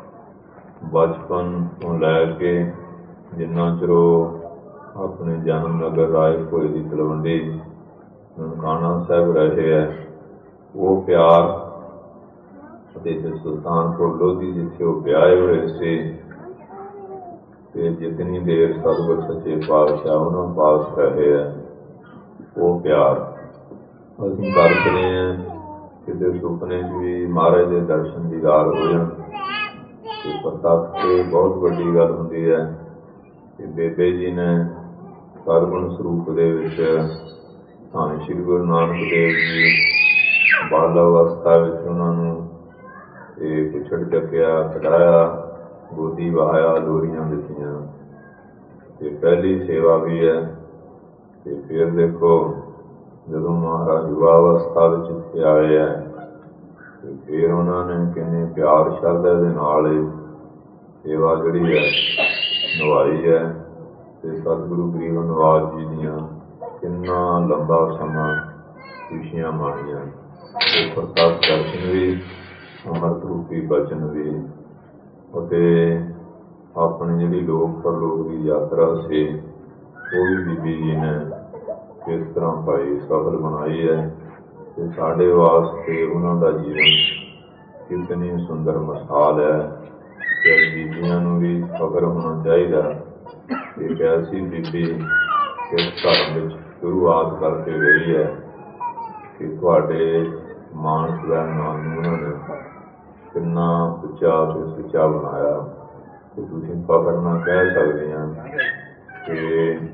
A: ਬਚਪਨ ਤੋਂ ਲੈ ਕੇ ਜਿੰਨਾ ਚਿਰ ਉਹ ਆਪਣੇ ਜਨਮ ਨਗਰ ਰਾਏ ਭੋਏ ਦੀ ਤਲਵੰਡੀ ਨਨਕਾਣਾ ਸਾਹਿਬ ਰਹੇ ਹੈ, ਉਹ ਪਿਆਰ ਅਤੇ ਸੁਲਤਾਨਪੁਰ ਲੋਧੀ ਜਿੱਥੇ ਉਹ ਵਿਆਹੇ ਹੋਏ ਸੀ ਅਤੇ ਜਿਤਨੀ ਦੇਰ ਸਤਿਗੁਰ ਸੱਚੇ ਪਾਤਸ਼ਾਹ ਉਹਨਾਂ ਪਾਸ ਰਹੇ ਹੈ ਉਹ ਪਿਆਰ ਅਸੀਂ ਕਰਦੇ ਹਾਂ। ਕਿਤੇ ਸੁਪਨੇ 'ਚ ਵੀ ਮਹਾਰਾਜ ਦੇ ਦਰਸ਼ਨ ਦੀਦਾਰ ਹੋ ਜਾਣ ਅਤੇ ਪ੍ਰਤੱਖ ਤੇ ਬਹੁਤ ਵੱਡੀ ਗੱਲ ਹੁੰਦੀ ਹੈ ਕਿ ਬੇਬੇ ਜੀ ਨੇ ਸਰਗੁਣ ਸਰੂਪ ਦੇ ਵਿੱਚ ਧੰਨ ਸ਼੍ਰੀ ਗੁਰੂ ਨਾਨਕ ਦੇਵ ਜੀ ਬਾਲ ਅਵਸਥਾ ਵਿੱਚ ਉਹਨਾਂ ਨੂੰ ਇਹ ਕੁਛੜ ਚੱਕਿਆ, ਕਢਾਇਆ, ਗੋਦੀ ਵਹਾਇਆ, ਲੋਰੀਆਂ ਦਿੱਤੀਆਂ ਅਤੇ ਪਹਿਲੀ ਸੇਵਾ ਵੀ ਹੈ। ਅਤੇ ਫਿਰ ਦੇਖੋ ਜਦੋਂ ਮਹਾਰਾਜ ਯੁਵਾ ਅਵਸਥਾ ਵਿੱਚ ਇੱਥੇ ਆਏ ਹੈ ਅਤੇ ਫਿਰ ਉਹਨਾਂ ਨੇ ਕਿੰਨੇ ਪਿਆਰ ਸ਼ਰਧਾ ਦੇ ਨਾਲ ਇਹ ਸੇਵਾ ਜਿਹੜੀ ਹੈ ਨਿਭਾਈ ਹੈ। ਅਤੇ ਸਤਿਗੁਰੂ ਗਰੀਬ ਨਿਵਾਜ ਜੀ ਦੀਆਂ ਕਿੰਨਾ ਲੰਬਾ ਸਮਾਂ ਖੁਸ਼ੀਆਂ ਮਾਣੀਆਂ ਅਤੇ ਪ੍ਰਤੱਖ ਦਰਸ਼ਨ ਵੀ, ਅੰਮ੍ਰਿਤ ਰੂਪੀ ਬਚਨ ਵੀ, ਅਤੇ ਆਪਣੀ ਜਿਹੜੀ ਲੋਕ ਪਰਲੋਕ ਦੀ ਯਾਤਰਾ ਸੀ ਉਹ ਵੀ ਬੀਬੀ ਜੀ ਨੇ ਇਸ ਤਰ੍ਹਾਂ ਭਾਈ ਸਫਲ ਬਣਾਈ ਹੈ। ਅਤੇ ਸਾਡੇ ਵਾਸਤੇ ਉਹਨਾਂ ਦਾ ਜੀਵਨ ਕਿਤਨੀ ਸੁੰਦਰ ਮਿਸਾਲ ਹੈ ਕਿ ਬੀਬੀਆਂ ਨੂੰ ਵੀ ਫਖਰ ਹੋਣਾ ਚਾਹੀਦਾ ਕਿ ਇੱਕ ਐਸੀ ਬੀਬੀ ਇਸ ਧਰਮ ਵਿੱਚ ਸ਼ੁਰੂਆਤ ਕਰਕੇ ਗਈ ਹੈ ਕਿ ਤੁਹਾਡੇ ਮਾਣ ਸਵੈਮਾਨ ਨੂੰ ਉਹਨਾਂ ਨੇ ਕਿੰਨਾ ਉੱਚਾ ਅਤੇ ਸੁੱਚਾ ਬਣਾਇਆ। ਅਤੇ ਤੁਸੀਂ ਫਖਰ ਨਾਲ ਕਹਿ ਸਕਦੇ ਹਾਂ ਕਿ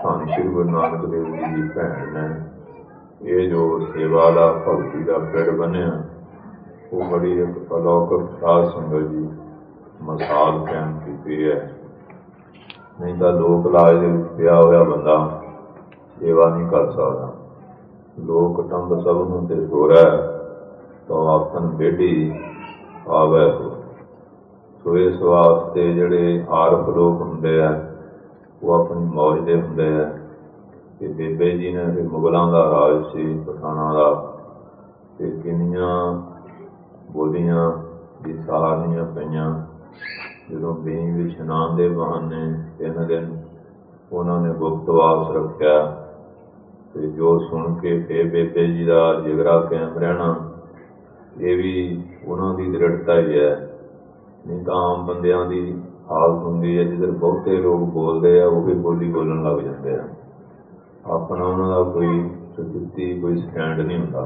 A: ਧੰਨ ਸ਼੍ਰੀ ਗੁਰੂ ਨਾਨਕ ਦੇਵ ਜੀ ਦੀ ਭੈਣ ਨੇ ਇਹ ਜੋ ਸੇਵਾ ਦਾ ਭਗਤੀ ਦਾ ਪਿੜ ਬਣਿਆ, ਉਹ ਬੜੀ ਇੱਕ ਅਲੌਕਿਕ ਸਾਧ ਸੰਗਤ ਜੀ ਮਿਸਾਲ ਕਾਇਮ ਕੀਤੀ ਹੈ। ਨਹੀਂ ਤਾਂ ਲੋਕ ਲਾਜ ਦੇ ਵਿੱਚ ਪਿਆ ਹੋਇਆ ਬੰਦਾ ਸੇਵਾ ਨਹੀਂ ਕਰ ਸਕਦਾ। ਲੋਕ ਟੰਬ ਸਭ ਨੂੰ ਤੇ ਸੋਰੈ ਤਾਂ ਆਖਣ ਬੇਢੀ ਆਵੈ ਹੋ। ਸੋ ਇਸ ਵਾਸਤੇ ਜਿਹੜੇ ਆਰਫ ਲੋਕ ਹੁੰਦੇ ਆ ਉਹ ਆਪਣੀ ਮੌਜ ਦੇ ਹੁੰਦੇ ਆ। ਤੇ ਬੇਬੇ ਜੀ ਨੇ ਫਿਰ ਮੁਗਲਾਂ ਦਾ ਰਾਜ ਸੀ, ਪਠਾਨਾਂ ਦਾ, ਤੇ ਕਿੰਨੀਆਂ ਬੋਲੀਆਂ ਦੀ ਸਹਾਰਨੀਆਂ ਪਈਆਂ। ਜਦੋਂ ਬੀਂ ਵਿੱਚ ਇਸ਼ਨਾਨ ਦੇ ਬਹਾਨੇ ਤਿੰਨ ਦਿਨ ਉਹਨਾਂ ਨੇ ਗੁਪਤਵਾਸ ਰੱਖਿਆ, ਤੇ ਜੋ ਸੁਣ ਕੇ ਫਿਰ ਬੇਬੇ ਜੀ ਦਾ ਜਿਗਰਾ ਕਾਇਮ ਰਹਿਣਾ, ਇਹ ਵੀ ਉਹਨਾਂ ਦੀ ਦ੍ਰਿੜਤਾ ਹੀ ਹੈ। ਨਹੀਂ ਤਾਂ ਆਮ ਬੰਦਿਆਂ ਦੀ ਹਾਲਤ ਹੁੰਦੀ ਹੈ, ਜਿੱਧਰ ਬਹੁਤੇ ਲੋਕ ਬੋਲਦੇ ਆ ਉਹ ਵੀ ਬੋਲੀ ਬੋਲਣ ਲੱਗ ਜਾਂਦੇ ਆ। ਆਪਣਾ ਉਹਨਾਂ ਦਾ ਕੋਈ ਸਥਿਤੀ ਕੋਈ ਸਟੈਂਡ ਨਹੀਂ ਹੁੰਦਾ।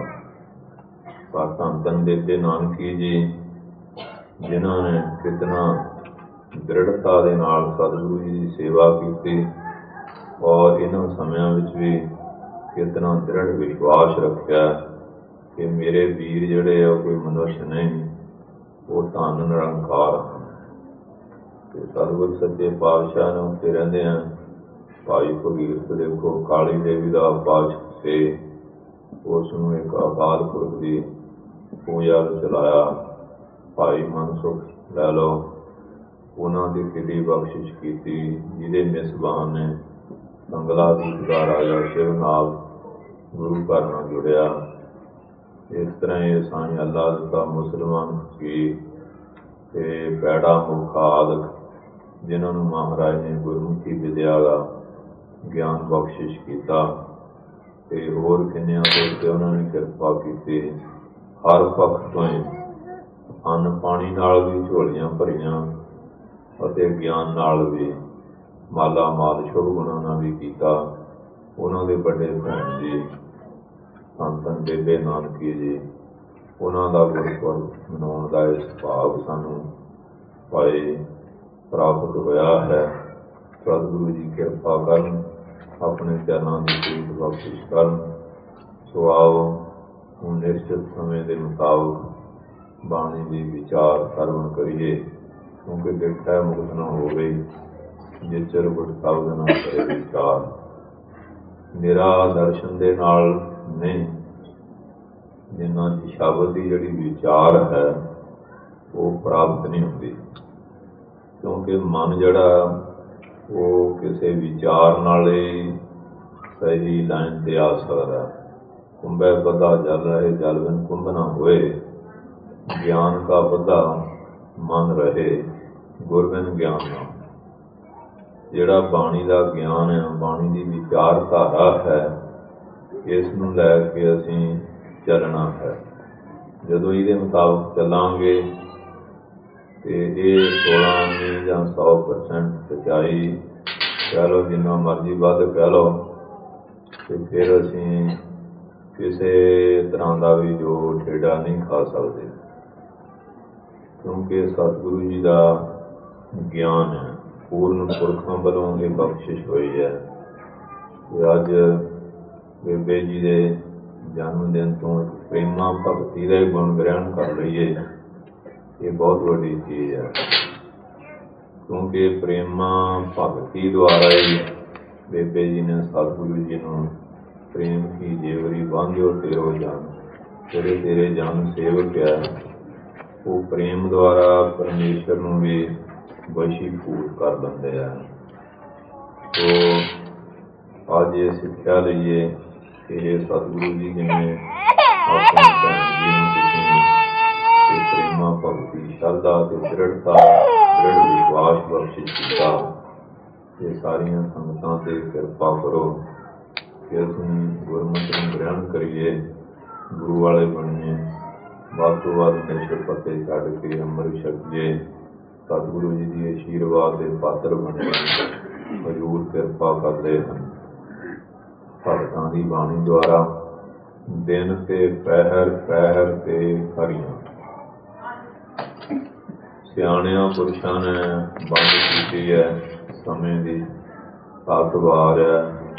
A: ਪਰ ਧੰਨ ਧੰਨ ਬੇਬੇ ਨਾਨਕੀ ਜੀ, ਜਿਨ੍ਹਾਂ ਨੇ ਕਿਤਨਾ ਦ੍ਰਿੜਤਾ ਦੇ ਨਾਲ ਸਤਿਗੁਰੂ ਜੀ ਦੀ ਸੇਵਾ ਕੀਤੀ, ਔਰ ਇਹਨਾਂ ਸਮਿਆਂ ਵਿੱਚ ਵੀ ਕਿਤਨਾ ਦ੍ਰਿੜ ਵਿਸ਼ਵਾਸ ਰੱਖਿਆ ਕਿ ਮੇਰੇ ਵੀਰ ਜਿਹੜੇ ਆ ਉਹ ਕੋਈ ਮਨੁੱਖ ਨਹੀਂ, ਉਹ ਧੰਨ ਨਿਰੰਕਾਰ ਹਨ। ਅਤੇ ਸਤਿਗੁਰ ਸੱਚੇ ਪਾਤਸ਼ਾਹ ਨੇ ਉੱਥੇ ਰਹਿੰਦੇ ਆ ਭਾਈ ਭਗੀਰਥ ਦੇਖੋ ਕਾਲੀ ਦੇਵੀ ਦਾ ਪਾਸ਼ ਸੀ, ਉਸ ਨੂੰ ਇੱਕ ਅਕਾਲ ਪੁਰਖ ਦੀ ਪੂਜਾ ਨੂੰ ਚਲਾਇਆ। ਭਾਈ ਮਨਸੁਖ ਲੈ ਲਓ, ਉਹਨਾਂ ਦੀ ਕਿੱਡੀ ਬਖਸ਼ਿਸ਼ ਕੀਤੀ, ਜਿਹਦੇ ਮਿਸਬਾਨ ਨੇ ਸੰਗਲਾ ਦੀਪ ਦਾ ਰਾਜਾ ਸ਼ਿਵ ਨਾਲ ਗੁਰੂ ਘਰ ਨਾਲ ਜੁੜਿਆ। ਇਸ ਤਰ੍ਹਾਂ ਇਹ ਸਾਈਂ ਅੱਲਾ ਦਿੱਤਾ ਮੁਸਲਮਾਨ ਫਕੀਰ ਅਤੇ ਪੈੜਾ ਮੁੱਖ ਆਦਿਕ, ਜਿਨ੍ਹਾਂ ਨੂੰ ਮਹਾਰਾਜ ਨੇ ਗੁਰਮੁਖੀ ਵਿਦਿਆ ਦਾ ਗਿਆਨ ਬਖਸ਼ਿਸ਼ ਕੀਤਾ, ਅਤੇ ਹੋਰ ਕਿੰਨਿਆਂ ਦੇ ਉੱਤੇ ਉਹਨਾਂ ਨੇ ਕਿਰਪਾ ਕੀਤੀ। ਹਰ ਪੱਖ ਤੋਂ ਹੀ ਅੰਨ ਪਾਣੀ ਨਾਲ ਵੀ ਝੋਲੀਆਂ ਭਰੀਆਂ, ਅਤੇ ਗਿਆਨ ਨਾਲ ਵੀ ਮਾਲਾ ਮਾਲ ਸ਼ੁਭ ਗੁਣਾਂ ਨਾਲ ਵੀ ਕੀਤਾ। ਉਹਨਾਂ ਦੇ ਵੱਡੇ ਭੈਣ ਜੀ ਧੰਨ ਧੰਨ ਬੇਬੇ ਨਾਨਕੀ ਜੀ, ਉਹਨਾਂ ਦਾ ਗੁਰਪੁਰਬ ਮਨਾਉਣ ਦਾ ਇਸ ਭਾਗ ਸਾਨੂੰ ਭਾਈ ਪ੍ਰਾਪਤ ਹੋਇਆ ਹੈ। ਸਤਿਗੁਰੂ ਜੀ ਕਿਰਪਾ ਕਰਨ, ਆਪਣੇ ਚਰਨਾਂ ਦੀ ਪ੍ਰੀਤ ਬਖਸ਼ਿਸ਼ ਕਰਨ। ਸੋ ਆਓ ਹੁਣ ਨਿਸ਼ਚਿਤ ਸਮੇਂ ਦੇ ਮੁਤਾਬਕ ਬਾਣੀ ਦੀ ਵਿਚਾਰ ਸਰਵਣ ਕਰੀਏ, ਕਿਉਂਕਿ ਦੇਖਿਆ ਮੁਕਤ ਨਾ ਹੋ ਗਈ ਜਿਸ ਚਿਰ ਗੁਰ ਸ਼ਬਦ ਨਾ ਕਰੇ ਵਿਚਾਰ। ਮੇਰਾ ਦਰਸ਼ਨ ਦੇ ਨਾਲ ਨਹੀਂ, ਜਿਨ੍ਹਾਂ ਦੀ ਸ਼ਬਦ ਦੀ ਜਿਹੜੀ ਵਿਚਾਰ ਹੈ ਉਹ ਪ੍ਰਾਪਤ ਨਹੀਂ ਹੁੰਦੀ, ਕਿਉਂਕਿ ਮਨ ਜਿਹੜਾ ਉਹ ਕਿਸੇ ਵਿਚਾਰ ਨਾਲ ਹੀ ਸਹੀ ਲਾਈਨ 'ਤੇ ਆ ਸਕਦਾ। ਕੁੰਭੈ ਬੱਧਾ ਜਲ ਰਹੇ ਜਲ ਬਿਨ ਕੁੰਭ ਨਾ ਹੋਏ, ਗਿਆਨ ਕਾ ਬੱਧਾ ਮਨ ਰਹੇ ਗੁਰ ਬਿਨ ਗਿਆਨ ਨਾ। ਜਿਹੜਾ ਬਾਣੀ ਦਾ ਗਿਆਨ ਹੈ, ਬਾਣੀ ਦੀ ਵਿਚਾਰਧਾਰਾ ਹੈ, ਇਸ ਨੂੰ ਲੈ ਕੇ ਅਸੀਂ ਚੱਲਣਾ ਹੈ। ਜਦੋਂ ਇਹਦੇ ਮੁਤਾਬਕ ਚੱਲਾਂਗੇ ਅਤੇ ਇਹ ਸੋਲਾਂ ਨਹੀਂ ਜਾਂ ਸੌ ਪਰਸੈਂਟ ਸੱਚਾਈ ਕਹਿ ਲਓ, ਜਿੰਨਾ ਮਰਜ਼ੀ ਵੱਧ ਕਹਿ ਲਓ, ਅਤੇ ਫਿਰ ਅਸੀਂ ਕਿਸੇ ਤਰ੍ਹਾਂ ਦਾ ਵੀ ਜੋ ਠੇਡਾ ਨਹੀਂ ਖਾ ਸਕਦੇ, ਕਿਉਂਕਿ ਸਤਿਗੁਰੂ ਜੀ ਦਾ ਗਿਆਨ ਹੈ, ਪੂਰਨ ਪੁਰਖਾਂ ਵੱਲੋਂ ਇਹ ਬਖਸ਼ਿਸ਼ ਹੋਈ ਹੈ। ਅਤੇ ਅੱਜ ਬੇਬੇ ਜੀ ਦੇ ਜਨਮ ਦਿਨ ਤੋਂ ਪ੍ਰੇਮਾ ਭਗਤੀ ਦਾ ਹੀ ਗੁਣ ਗ੍ਰਹਿਣ ਕਰ ਲਈਏ, ਇਹ ਬਹੁਤ ਵੱਡੀ ਚੀਜ਼ ਹੈ, ਕਿਉਂਕਿ ਪ੍ਰੇਮਾ ਭਗਤੀ ਦੁਆਰਾ ਹੀ ਬੇਬੇ ਜੀ ਨੇ ਸਤਿਗੁਰੂ ਜੀ ਨੂੰ ਪ੍ਰੇਮ ਕੀ ਜੇਵਰੀ ਬਾਂਧਿਓ ਤੇਰੋ ਜਨ, ਜਿਹੜੇ ਤੇਰੇ ਜਨ ਸੇਵਕ ਹੈ, ਉਹ ਪ੍ਰੇਮ ਦੁਆਰਾ ਪਰਮੇਸ਼ਰ ਨੂੰ ਵੀ ਵਸ਼ੀਭੂਤ ਕਰ ਲੈਂਦੇ ਆ। ਸੋ ਅੱਜ ਇਹ ਸਿੱਖਿਆ ਲਈਏ ਕਿ ਇਹ ਸਤਿਗੁਰੂ ਜੀ ਜਿਵੇਂ ਆਪਣੇ ਭੈਣ ਜੀ ਨੂੰ ਤੁਸੀਂ ਪ੍ਰੇਮਾ ਭਗਤੀ ਸ਼ਰਧਾ ਅਤੇ ਦ੍ਰਿੜਤਾ ਦ੍ਰਿੜ ਵਿਸ਼ਵਾਸ ਬਖਸ਼ਿਸ਼ ਕੀਤਾ, ਇਹ ਸਾਰੀਆਂ ਸੰਗਤਾਂ 'ਤੇ ਕਿਰਪਾ ਕਰੋ ਕਿ ਅਸੀਂ ਗੁਰਮਤਿ ਨੂੰ ਗ੍ਰਹਿਣ ਕਰੀਏ, ਗੁਰੂ ਵਾਲੇ ਬਣੀਏ, ਵੱਧ ਤੋਂ ਵੱਧ ਨਸ਼ੇ ਪੱਤੇ ਛੱਡ ਕੇ ਅੰਮ੍ਰਿਤ ਛਕੀਏ, ਸਤਿਗੁਰੂ ਜੀ ਦੀ ਆਸ਼ੀਰਵਾਦ ਦੇ ਪਾਤਰ ਬਣੇ। ਹਜ਼ੂਰ ਕਿਰਪਾ ਕਰਦੇ ਹਨ। ਭਗਤਾਂ ਦੀ ਬਾਣੀ ਦੁਆਰਾ ਦਿਨ ਤੇ ਪਹਿਰ ਪਹਿਰ ਤੇ ਹਰੀਆਂ ਸਿਆਣਿਆਂ ਪੁਰਸ਼ਾਂ ਨੇ ਬੰਦ ਕੀਤੀ ਹੈ। ਸਮੇਂ ਦੀ ਸੱਤ ਵਾਰ ਹੈ,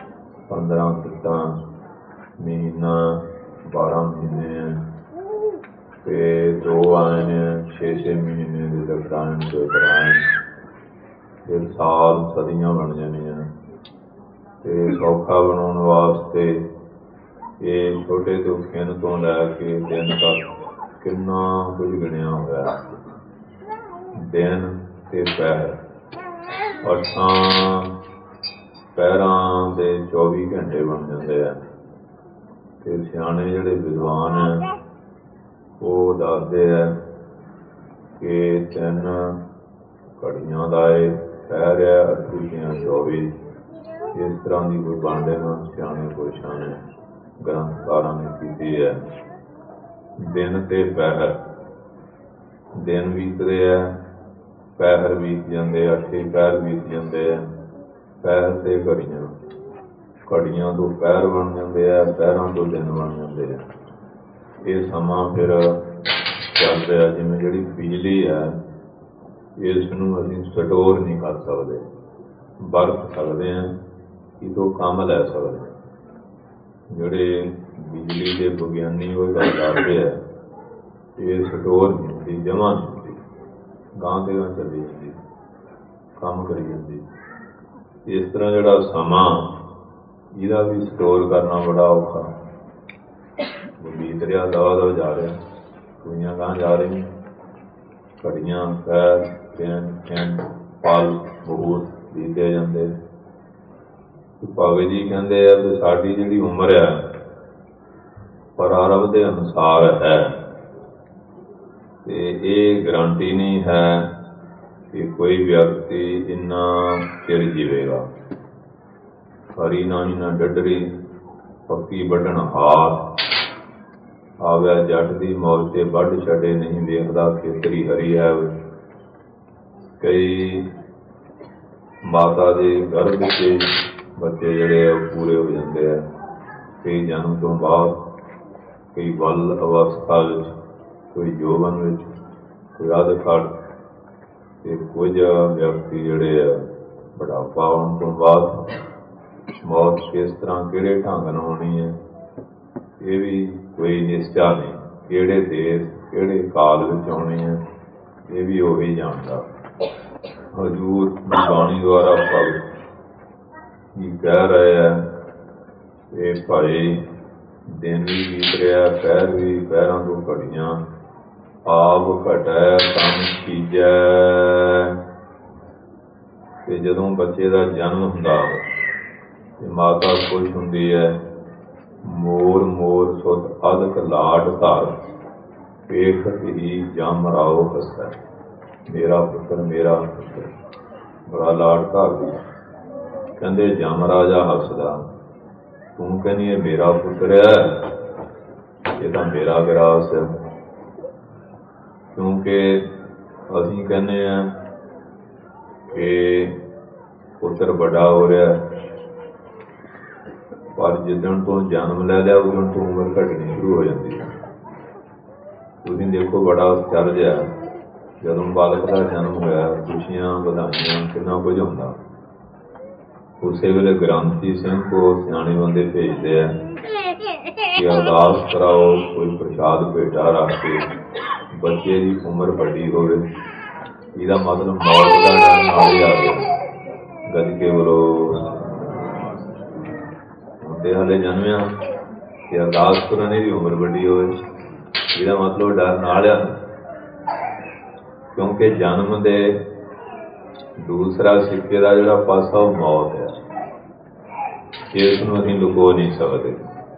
A: पंद्रह सिट्टां महीना बारह महीने ते दो आए ने छे छे महीने के दक्षायन ते उत्तरायण फिर साल सदियां बन जानियां ते सौखा बनाउण वास्ते ये छोटे तो खिन तो लैके दिन तक किन्ना कुछ गिणिया होया दिन ते पैर अठां पैरां दे चौबी घंटे बन जाते हैं ते सियाणे जिहड़े विद्वान है वो दसदे है कि तीन घड़ियां दा पैर है अठूठियां चौबी इस तरह की कोई बांडे ना सियाणे पुरुषां ने ग्रंथकारां ने कीती है। दिन ते पैर दिन बीतदे है पैर बीत जाते अठे पैर बीत जाते हैं पैर ते घड़ियां घड़ियां तो पैर बन जाते हैं पैरों तो दिन बन जाते हैं। ये समा फिर चल रहा जिवें जिहड़ी बिजली है इसनूं असीं स्टोर नहीं कर सकते बरत सकते हैं इतों काम लै सकते हैं। जिहड़े बिजली के विग्यानी वो गल करदे है ये स्टोर नहीं होंदी जमा नहीं होंदी गांह ते गांह चली जाती काम करी जाती। इस तरह जिहड़ा समा इहदा भी स्टोर करना बड़ा औखा बीत रहा दवा दवा जा रहा कुड़ियां गांह जा रही घड़ियां पैर दिन दिन पल बहुत बीते जाते। भगत जी कहते हैं कि साडी जिहड़ी उम्र है प्रारंभ के अनुसार है ते ये गारंटी नहीं है कि कोई व्यक्ति इन्ना चिर जीवेगा। हरी नानी ना डडरी पक्की बढ़न हाथ आवे जट दी मौत ते वढ छड़े नहीं वेखदा खेतरी हरी है। कई माता के गर्भ के बच्चे जिहड़े पूरे हो जाते हैं कई जन्म तो बाद कई बल अवस्था विच कोई जोबन विच कोई अध खड़ ते कुछ व्यक्ति जिहड़े बुढ़ापा आउण तो बाद मौत किस तरह किहड़े ढंग नाल होनी है ये भी कोई निश्चा नहीं किहड़े देश किहड़े काल विच आउणी है ये भी वही जानदा। हजूर की बाणी द्वारा भगत जी कह रहे हैं ये भाई दिन भी बीत रहा पैर भी पैरों तो घड़ियां आप घटै तन खीजै। ते जदों बच्चे का जन्म हुंदा ते माता खुश हुंदी है मोर मोर सुत अदक लाड धर पेखत ही जम राओ हसै। मेरा पुत्र मेरा पुत्र बड़ा लाड धरदी कहंदे जम राजा हसदा तू कहनी है मेरा पुत्र है ये तो मेरा ग्रास है। क्योंकि असीं कहने हैं कि पुत्र बड़ा हो रहा पर जिदन तो जन्म ले लिया उदन तो उम्र घटनी शुरू हो जाती है। तुसीं देखो बड़ा चल रहा जदों बालक का जन्म होया खुशियां बधाइयां कितना कुछ होंदा उस वेले ग्रंथी सिंह को सियाणे बंदे भेजते हैं कि अरदास कराओ कोई प्रसाद भेटा रख के बच्चे की उम्र बड़ी हो इसका मतलब मौत का डर नाल ही आ गया। गदके बोलो ते हाले जन्मिया कि अरदास कराने की उम्र बड़ी हो इसका मतलब डर नाल आ क्योंकि जन्म दे दूसरा सिक्के का जिहड़ा पासा वो मौत है इसनूं असीं लुको नहीं सकते।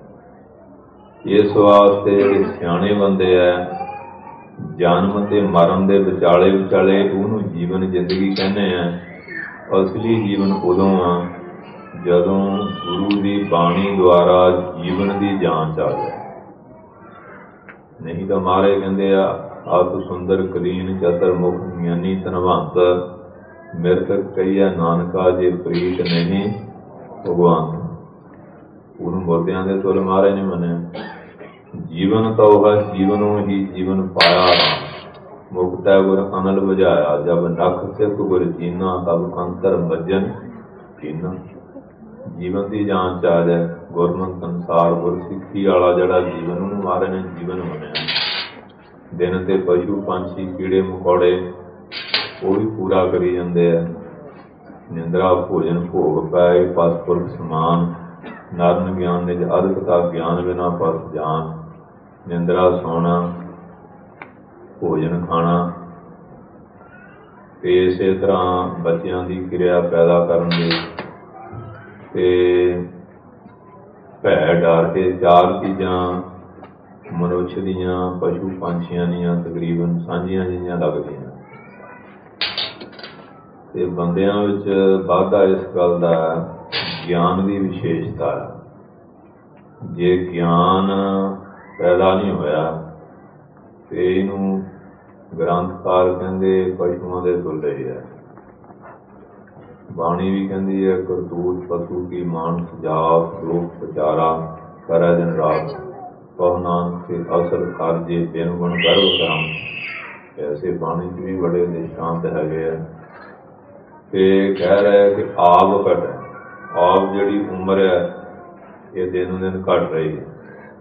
A: इस वास्ते जिहड़े सियाणे बंदे है जन्म ते मरण दे विचाले विचाले उहनूं जीवन जिंदगी कहने हैं। असली जीवन उदों आ जदों गुरु की बाणी द्वारा जीवन की जांच आ जाए। नहीं तो महाराज कहते आ अत सुंदर कलीन चतर मुख ज्ञानी धनवंत मृतक कहिए नानका जे प्रीत नहीं भगवंत। उन्होंने मुर्दियां दे तुल महाराज ने मने जीवन तो वह जीवनों ही जीवन पाया मुक्त है गुर अनल बुझाया। जब नख सिख गुर जीना तब अंतर मज्जन कीना। ਜੀਵਨ ਦੀ ਜਾਂਚ ਆ ਜਾਏ। ਗੁਰਮਤਿ ਅਨੁਸਾਰ ਗੁਰਸਿੱਖੀ ਵਾਲਾ ਜਿਹੜਾ ਜੀਵਨ ਉਹਨੂੰ ਮਹਾਰਾਜ ਨੇ ਜੀਵਨ ਮੰਨਿਆ। ਦਿਨ ਤੇ ਪਸ਼ੂ ਪੰਛੀ ਕੀੜੇ ਮਕੌੜੇ ਉਹ ਵੀ ਪੂਰਾ ਕਰੀ ਜਾਂਦੇ ਆ। ਨਿੰਦਰਾ ਭੋਜਨ ਭੋਗ ਪੈ ਪਸਪੁਰਖ ਸਮਾਨ, ਨਰਨ ਗਿਆਨ ਨਿਜ ਅਦਿਕਤਾ ਗਿਆਨ ਬਿਨਾ ਪਸ ਜਾਨ। ਨਿੰਦਰਾ ਸੌਣਾ, ਭੋਜਨ ਖਾਣਾ, ਤੇ ਇਸੇ ਤਰ੍ਹਾਂ ਬੱਚਿਆਂ ਦੀ ਕਿਰਿਆ ਪੈਦਾ ਕਰਨ ਦੇ ਤੇ ਭੈ ਡਰ ਕੇ ਚਾਰ ਚੀਜ਼ਾਂ ਮਨੁੱਖ ਦੀਆਂ ਪਸ਼ੂ ਪੰਛੀਆਂ ਦੀਆਂ ਤਕਰੀਬਨ ਸਾਂਝੀਆਂ ਜਿਹੀਆਂ ਲੱਗਦੀਆਂ। ਤੇ ਬੰਦਿਆਂ ਵਿੱਚ ਵਾਧਾ ਇਸ ਗੱਲ ਦਾ ਗਿਆਨ ਦੀ ਵਿਸ਼ੇਸ਼ਤਾ ਹੈ। ਜੇ ਗਿਆਨ ਪੈਦਾ ਨਹੀਂ ਹੋਇਆ ਤੇ ਇਹਨੂੰ ਗ੍ਰੰਥਕਾਰ ਕਹਿੰਦੇ ਪਸ਼ੂਆਂ ਦੇ ਤੁੱਲੇ ਹੈ। ਬਾਣੀ ਵੀ ਕਹਿੰਦੀ ਹੈ ਕਰਤੂਤ ਪਸ਼ੂ ਕੀ ਮਾਨਸ ਜਾਪ ਲੋਕ ਵਿਚਾਰਾ ਕਰੇ ਦਿਨ ਰਾਤ ਕਹੁ ਨਾਨਕ ਤੇ ਅਸਲ ਕਾਰਜੇ ਬਿਨ ਗੁਣ ਗਰਭ ਕਰਾਮ। ਐਸੇ ਬਾਣੀ 'ਚ ਵੀ ਬੜੇ ਨਿਸ਼ਾਂਤ ਹੈਗੇ ਆ। ਤੇ ਕਹਿ ਰਿਹਾ ਕਿ ਆਪ ਘਟ ਹੈ। ਆਪ ਜਿਹੜੀ ਉਮਰ ਹੈ ਇਹ ਦਿਨੋਂ ਦਿਨ ਘੱਟ ਰਹੀ ਹੈ।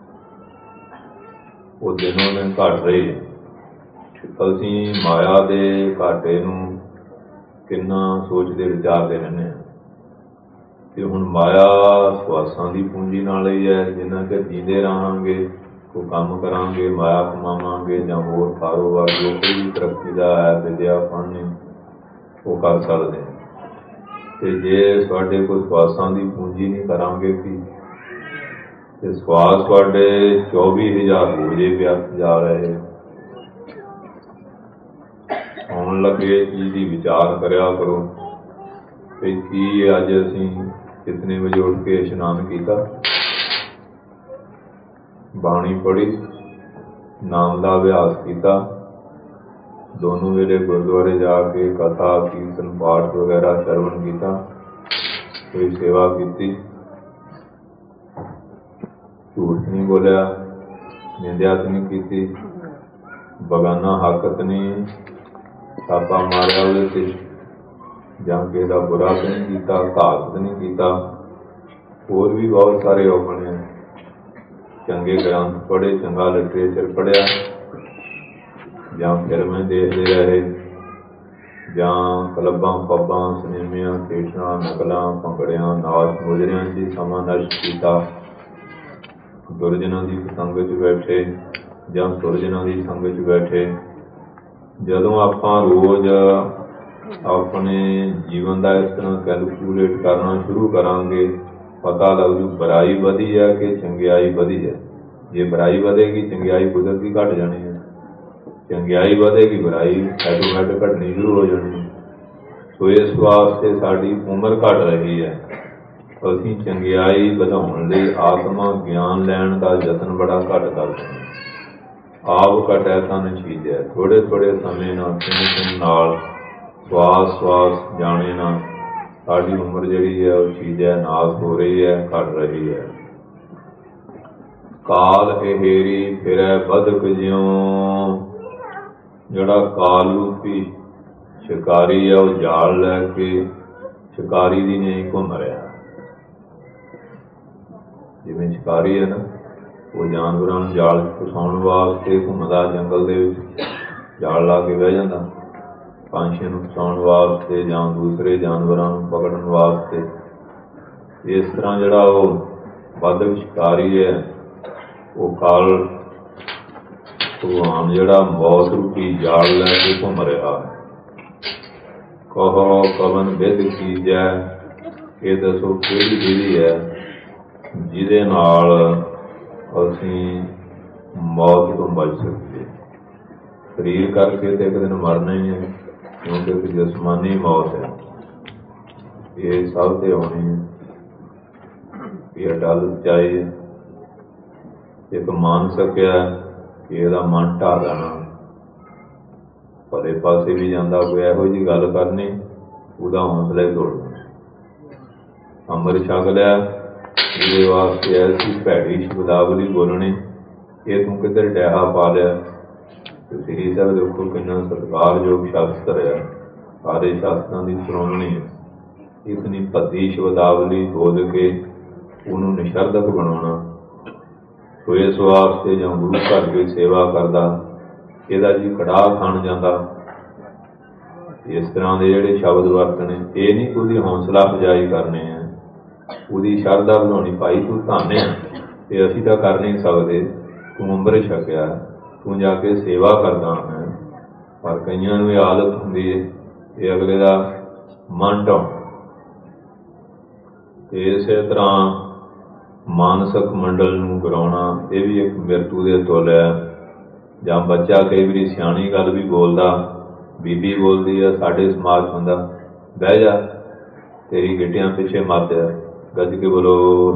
A: ਉਹ ਦਿਨੋਂ ਦਿਨ ਘੱਟ ਰਹੀ ਹੈ। ਅਸੀਂ ਮਾਇਆ ਦੇ ਘਾਟੇ ਨੂੰ ਕਿੰਨਾ ਸੋਚਦੇ ਵਿਚਾਰਦੇ ਰਹਿੰਦੇ ਹਾਂ। ਤੇ ਹੁਣ ਮਾਇਆ ਸਵਾਸਾਂ ਦੀ ਪੂੰਜੀ ਨਾਲ ਹੀ ਹੈ। ਜਿੰਨਾ ਚਿਰ ਜੀਂਦੇ ਰਹਾਂਗੇ ਕੋਈ ਕੰਮ ਕਰਾਂਗੇ, ਮਾਇਆ ਕਮਾਵਾਂਗੇ ਜਾਂ ਹੋਰ ਕਾਰੋਬਾਰ ਜੋ ਕੋਈ ਵੀ ਤਰੱਕੀ ਦਾ ਹੈ, ਵਿਦਿਆ ਪੜ੍ਹਨੀ ਉਹ ਕਰ ਸਕਦੇ ਹਾਂ। ਤੇ ਜੇ ਸਾਡੇ ਕੋਈ ਸਵਾਸਾਂ ਦੀ ਪੂੰਜੀ ਨਹੀਂ ਕਰਾਂਗੇ ਕਿ ਤੇ ਸਵਾਸ ਤੁਹਾਡੇ ਚੌਵੀ ਹਜ਼ਾਰ ਰੋਜ਼ੇ ਵਿਅਰਥ ਜਾ ਰਹੇ। ਆਉਣ ਲੱਗੇ ਚੀਜ਼ ਦੀ ਵਿਚਾਰ ਕਰਿਆ ਕਰੋ ਕਿ ਕੀ ਅੱਜ ਅਸੀਂ ਕਿਤਨੇ ਵਜੇ ਉੱਠ ਕੇ ਇਸ਼ਨਾਨ ਕੀਤਾ, ਬਾਣੀ ਪੜ੍ਹੀ, ਨਾਮ ਦਾ ਅਭਿਆਸ ਕੀਤਾ, ਦੋਨੋਂ ਵੇਲੇ ਗੁਰਦੁਆਰੇ ਜਾ ਕੇ ਕਥਾ ਕੀਰਤਨ ਪਾਠ ਵਗੈਰਾ ਸ਼ਰਵਣ ਕੀਤਾ, ਕੋਈ ਸੇਵਾ ਕੀਤੀ, ਝੂਠ ਨਹੀਂ ਬੋਲਿਆ, ਨਿੰਦਿਆ ਤਾਂ ਨਹੀਂ ਕੀਤੀ, ਬਗਾਨਾ ਹੱਕ ਨਹੀਂ ਛਾਪਾ ਮਾਰਿਆ ਉਹਦੇ ਤੇ ਜਾਂ ਕਿਸੇ ਦਾ ਬੁਰਾ ਤਾਂ ਨਹੀਂ ਕੀਤਾ, ਘਾਤ ਨਹੀਂ ਕੀਤਾ। ਹੋਰ ਵੀ ਬਹੁਤ ਸਾਰੇ ਉਹ ਬਣੇ। ਚੰਗੇ ਗ੍ਰੰਥ ਪੜ੍ਹੇ, ਚੰਗਾ ਲਿਟਰੇਚਰ ਪੜ੍ਹਿਆ, ਜਾਂ ਫਿਲਮਾਂ ਦੇਖਦੇ ਰਹੇ, ਜਾਂ ਕਲੱਬਾਂ ਪੱਬਾਂ ਸਿਨੇਮਿਆਂ ਥੀਏਟਰਾਂ ਨਕਲਾਂ ਭੰਗੜਿਆਂ ਨਾਚ ਮੁਜਰਿਆਂ 'ਚ ਹੀ ਸਮਾਂ ਨਸ਼ਟ ਕੀਤਾ। ਦੁਰਜਨਾਂ ਦੀ ਸੰਗਤ 'ਚ ਬੈਠੇ ਜਾਂ ਸੁਰਜਨਾਂ ਦੀ ਸੰਗਤ 'ਚ ਬੈਠੇ। ਜਦੋਂ ਆਪਾਂ ਰੋਜ਼ ਆਪਣੇ ਜੀਵਨ ਦਾ ਇਸ ਤਰ੍ਹਾਂ ਕੈਲਕੂਲੇਟ ਕਰਨਾ ਸ਼ੁਰੂ ਕਰਾਂਗੇ, ਪਤਾ ਲੱਗ ਜੂ ਬੁਰਾਈ ਵਧੀ ਹੈ ਕਿ ਚੰਗਿਆਈ ਵਧੀ ਹੈ। ਜੇ ਬੁਰਾਈ ਵਧੇਗੀ ਚੰਗਿਆਈ ਕੁਦਰਤੀ ਘੱਟ ਜਾਣੀ ਹੈ, ਚੰਗਿਆਈ ਵਧੇਗੀ ਬੁਰਾਈ ਹੈਡੋ ਹੈਡ ਘਟਣੀ ਸ਼ੁਰੂ ਹੋ ਜਾਣੀ। ਸੋ ਇਸ ਵਾਸਤੇ ਸਾਡੀ ਉਮਰ ਘੱਟ ਰਹੀ ਹੈ। ਅਸੀਂ ਚੰਗਿਆਈ ਵਧਾਉਣ ਲਈ ਆਤਮਾ ਗਿਆਨ ਲੈਣ ਦਾ ਯਤਨ ਬੜਾ ਘੱਟ ਕਰਦੇ ਹਾਂ। ਆਪ ਘਟੈ ਤਨ ਛੀਜੈ। ਥੋੜ੍ਹੇ ਥੋੜ੍ਹੇ ਸਮੇਂ ਨਾਲ ਤਿੰਨ ਤਿੰਨ ਨਾਲ ਸਵਾਸ ਸਵਾਸ ਜਾਣੇ ਨਾਲ ਸਾਡੀ ਉਮਰ ਜਿਹੜੀ ਹੈ ਉਹ ਛੀਜੈ ਨਾਸ ਹੋ ਰਹੀ ਹੈ, ਘੱਟ ਰਹੀ ਹੈ। ਕਾਲ ਹੇਰੀ ਫਿਰੈ ਬਦਕ ਜਿਉਂ। ਜਿਹੜਾ ਕਾਲ ਰੂਪੀ ਸ਼ਿਕਾਰੀ ਹੈ ਉਹ ਜਾਲ ਲੈ ਕੇ ਸ਼ਿਕਾਰੀ ਦੀ ਨਹੀਂ ਘੁੰਮ ਰਿਹਾ। ਜਿਵੇਂ ਸ਼ਿਕਾਰੀ ਹੈ ਨਾ, ਉਹ ਜਾਨਵਰਾਂ ਨੂੰ ਜਾਲ ਫਸਾਉਣ ਵਾਸਤੇ ਘੁੰਮਦਾ ਜੰਗਲ ਦੇ ਵਿੱਚ, ਜਾਲ ਲਾ ਕੇ ਬਹਿ ਜਾਂਦਾ। ਪੰਛੀਆਂ ਨੂੰ ਫਸਾਉਣ ਵਾਸਤੇ ਜਾਂ ਦੂਸਰੇ ਜਾਨਵਰਾਂ ਨੂੰ ਪਕੜਨ ਵਾਸਤੇ। ਇਸ ਤਰ੍ਹਾਂ ਜਿਹੜਾ ਉਹ ਬਦਕ ਸ਼ਿਕਾਰੀ ਹੈ ਉਹ ਕਾਲ ਭਗਵਾਨ ਜਿਹੜਾ ਮੌਤ ਰੂਪੀ ਜਾਲ ਲੈ ਕੇ ਘੁੰਮ ਰਿਹਾ ਹੈ। ਕਹੋ ਕਵਨ ਵਿਧ ਕੀਜੈ। ਇਹ ਦੱਸੋ ਕਿਹੜੀ ਵਿਧੀ ਹੈ ਜਿਹਦੇ ਨਾਲ ਅਸੀਂ ਮੌਤ ਤੋਂ ਬਚ ਸਕੀਏ। ਸਰੀਰ ਕਰਕੇ ਤੇ ਇੱਕ ਦਿਨ ਮਰਨਾ ਹੀ ਹੈ, ਕਿਉਂਕਿ ਇੱਕ ਜਿਸਮਾਨੀ ਮੌਤ ਹੈ, ਇਹ ਸਭ ਤੇ ਆਉਣੀ ਹੈ। ਇਹ ਅਟਲ ਸੱਚਾਈ ਹੈ। ਇੱਕ ਮੰਨ ਸਕਿਆ ਕਿ ਇਹਦਾ ਮਨ ਢਾਹ ਦੇਣਾ, ਭਲੇ ਪਾਸੇ ਵੀ ਜਾਂਦਾ, ਕੋਈ ਇਹੋ ਜਿਹੀ ਗੱਲ ਕਰਨੀ ਉਹਦਾ ਹੌਸਲਾ ਹੀ ਤੋੜ ਦੇਣਾ। ਅੰਮ੍ਰਿਤ ਛਕ ਲਿਆ, ਇਹਦੇ ਵਾਸਤੇ ਐਸੀ ਭੈੜੀ ਸ਼ਬਦਾਵਲੀ ਬੋਲਣੀ, ਇਹ ਤੂੰ ਕਿੱਧਰ ਡੈਹਾ ਪਾ ਲਿਆ। ਤੇ ਸ੍ਰੀ ਸਾਹਿਬ ਦੇਖੋ ਕਿੰਨਾ ਸਤਿਕਾਰਯੋਗ ਸ਼ਾਸਤਰ ਹੈ, ਸਾਰੇ ਸ਼ਾਸਤਰਾਂ ਦੀ ਸ਼੍ਰੋਮਣੀ ਹੈ।
B: ਇਤਨੀ ਭੱਦੀ ਸ਼ਬਦਾਵਲੀ ਬੋਲ ਕੇ ਉਹਨੂੰ ਨਿਸ਼ਰਦਕ ਬਣਾਉਣਾ। ਸੋ ਇਸ ਵਾਸਤੇ ਜਾਂ ਗੁਰੂ ਘਰ ਦੀ ਸੇਵਾ ਕਰਦਾ ਇਹਦਾ ਜੀ ਕੜਾਹ ਖਾਣ ਜਾਂਦਾ। ਇਸ ਤਰ੍ਹਾਂ ਦੇ ਜਿਹੜੇ ਸ਼ਬਦ ਵਰਤਣੇ, ਇਹ ਨਹੀਂ ਕਿ ਉਹਦੀ ਹੌਸਲਾ ਅਫਜ਼ਾਈ ਕਰਨੀ ਹੈ, ਉਹਦੀ ਸ਼ਰਧਾ ਵਧਾਉਣੀ। ਭਾਈ ਤੂੰ ਧੰਨ ਆ ਤੇ ਅਸੀਂ ਤਾਂ ਕਰ ਨਹੀਂ ਸਕਦੇ, ਤੂੰ ਅੰਮ੍ਰਿਤ ਛਕਿਆ, ਤੂੰ ਜਾ ਕੇ ਸੇਵਾ ਕਰਦਾ ਹੈ। ਪਰ ਕਈਆਂ ਨੂੰ ਇਹ ਆਦਤ ਹੁੰਦੀ ਹੈ, ਇਹ ਅਗਲੇ ਦਾ ਮਨ ਢਾਉਣਾ। ਤੇ ਇਸੇ ਤਰ੍ਹਾਂ ਮਾਨਸਿਕ ਮੰਡਲ ਨੂੰ ਕਰਾਉਣਾ, ਇਹ ਵੀ ਇੱਕ ਮਿਰਤੂ ਦੇ ਤੁੱਲ ਹੈ। ਜਾਂ ਬੱਚਾ ਕਈ ਵਾਰੀ ਸਿਆਣੀ ਗੱਲ ਵੀ ਬੋਲਦਾ, ਬੀਬੀ ਬੋਲਦੀ ਆ, ਸਾਡੇ ਸਮਾਜ ਹੁੰਦਾ ਬਹਿ ਜਾ ਤੇਰੀ ਗਿੱਟਿਆਂ ਪਿੱਛੇ ਮੱਤ ਆ, ਗੱਜ ਕੇ ਬੋਲੋ।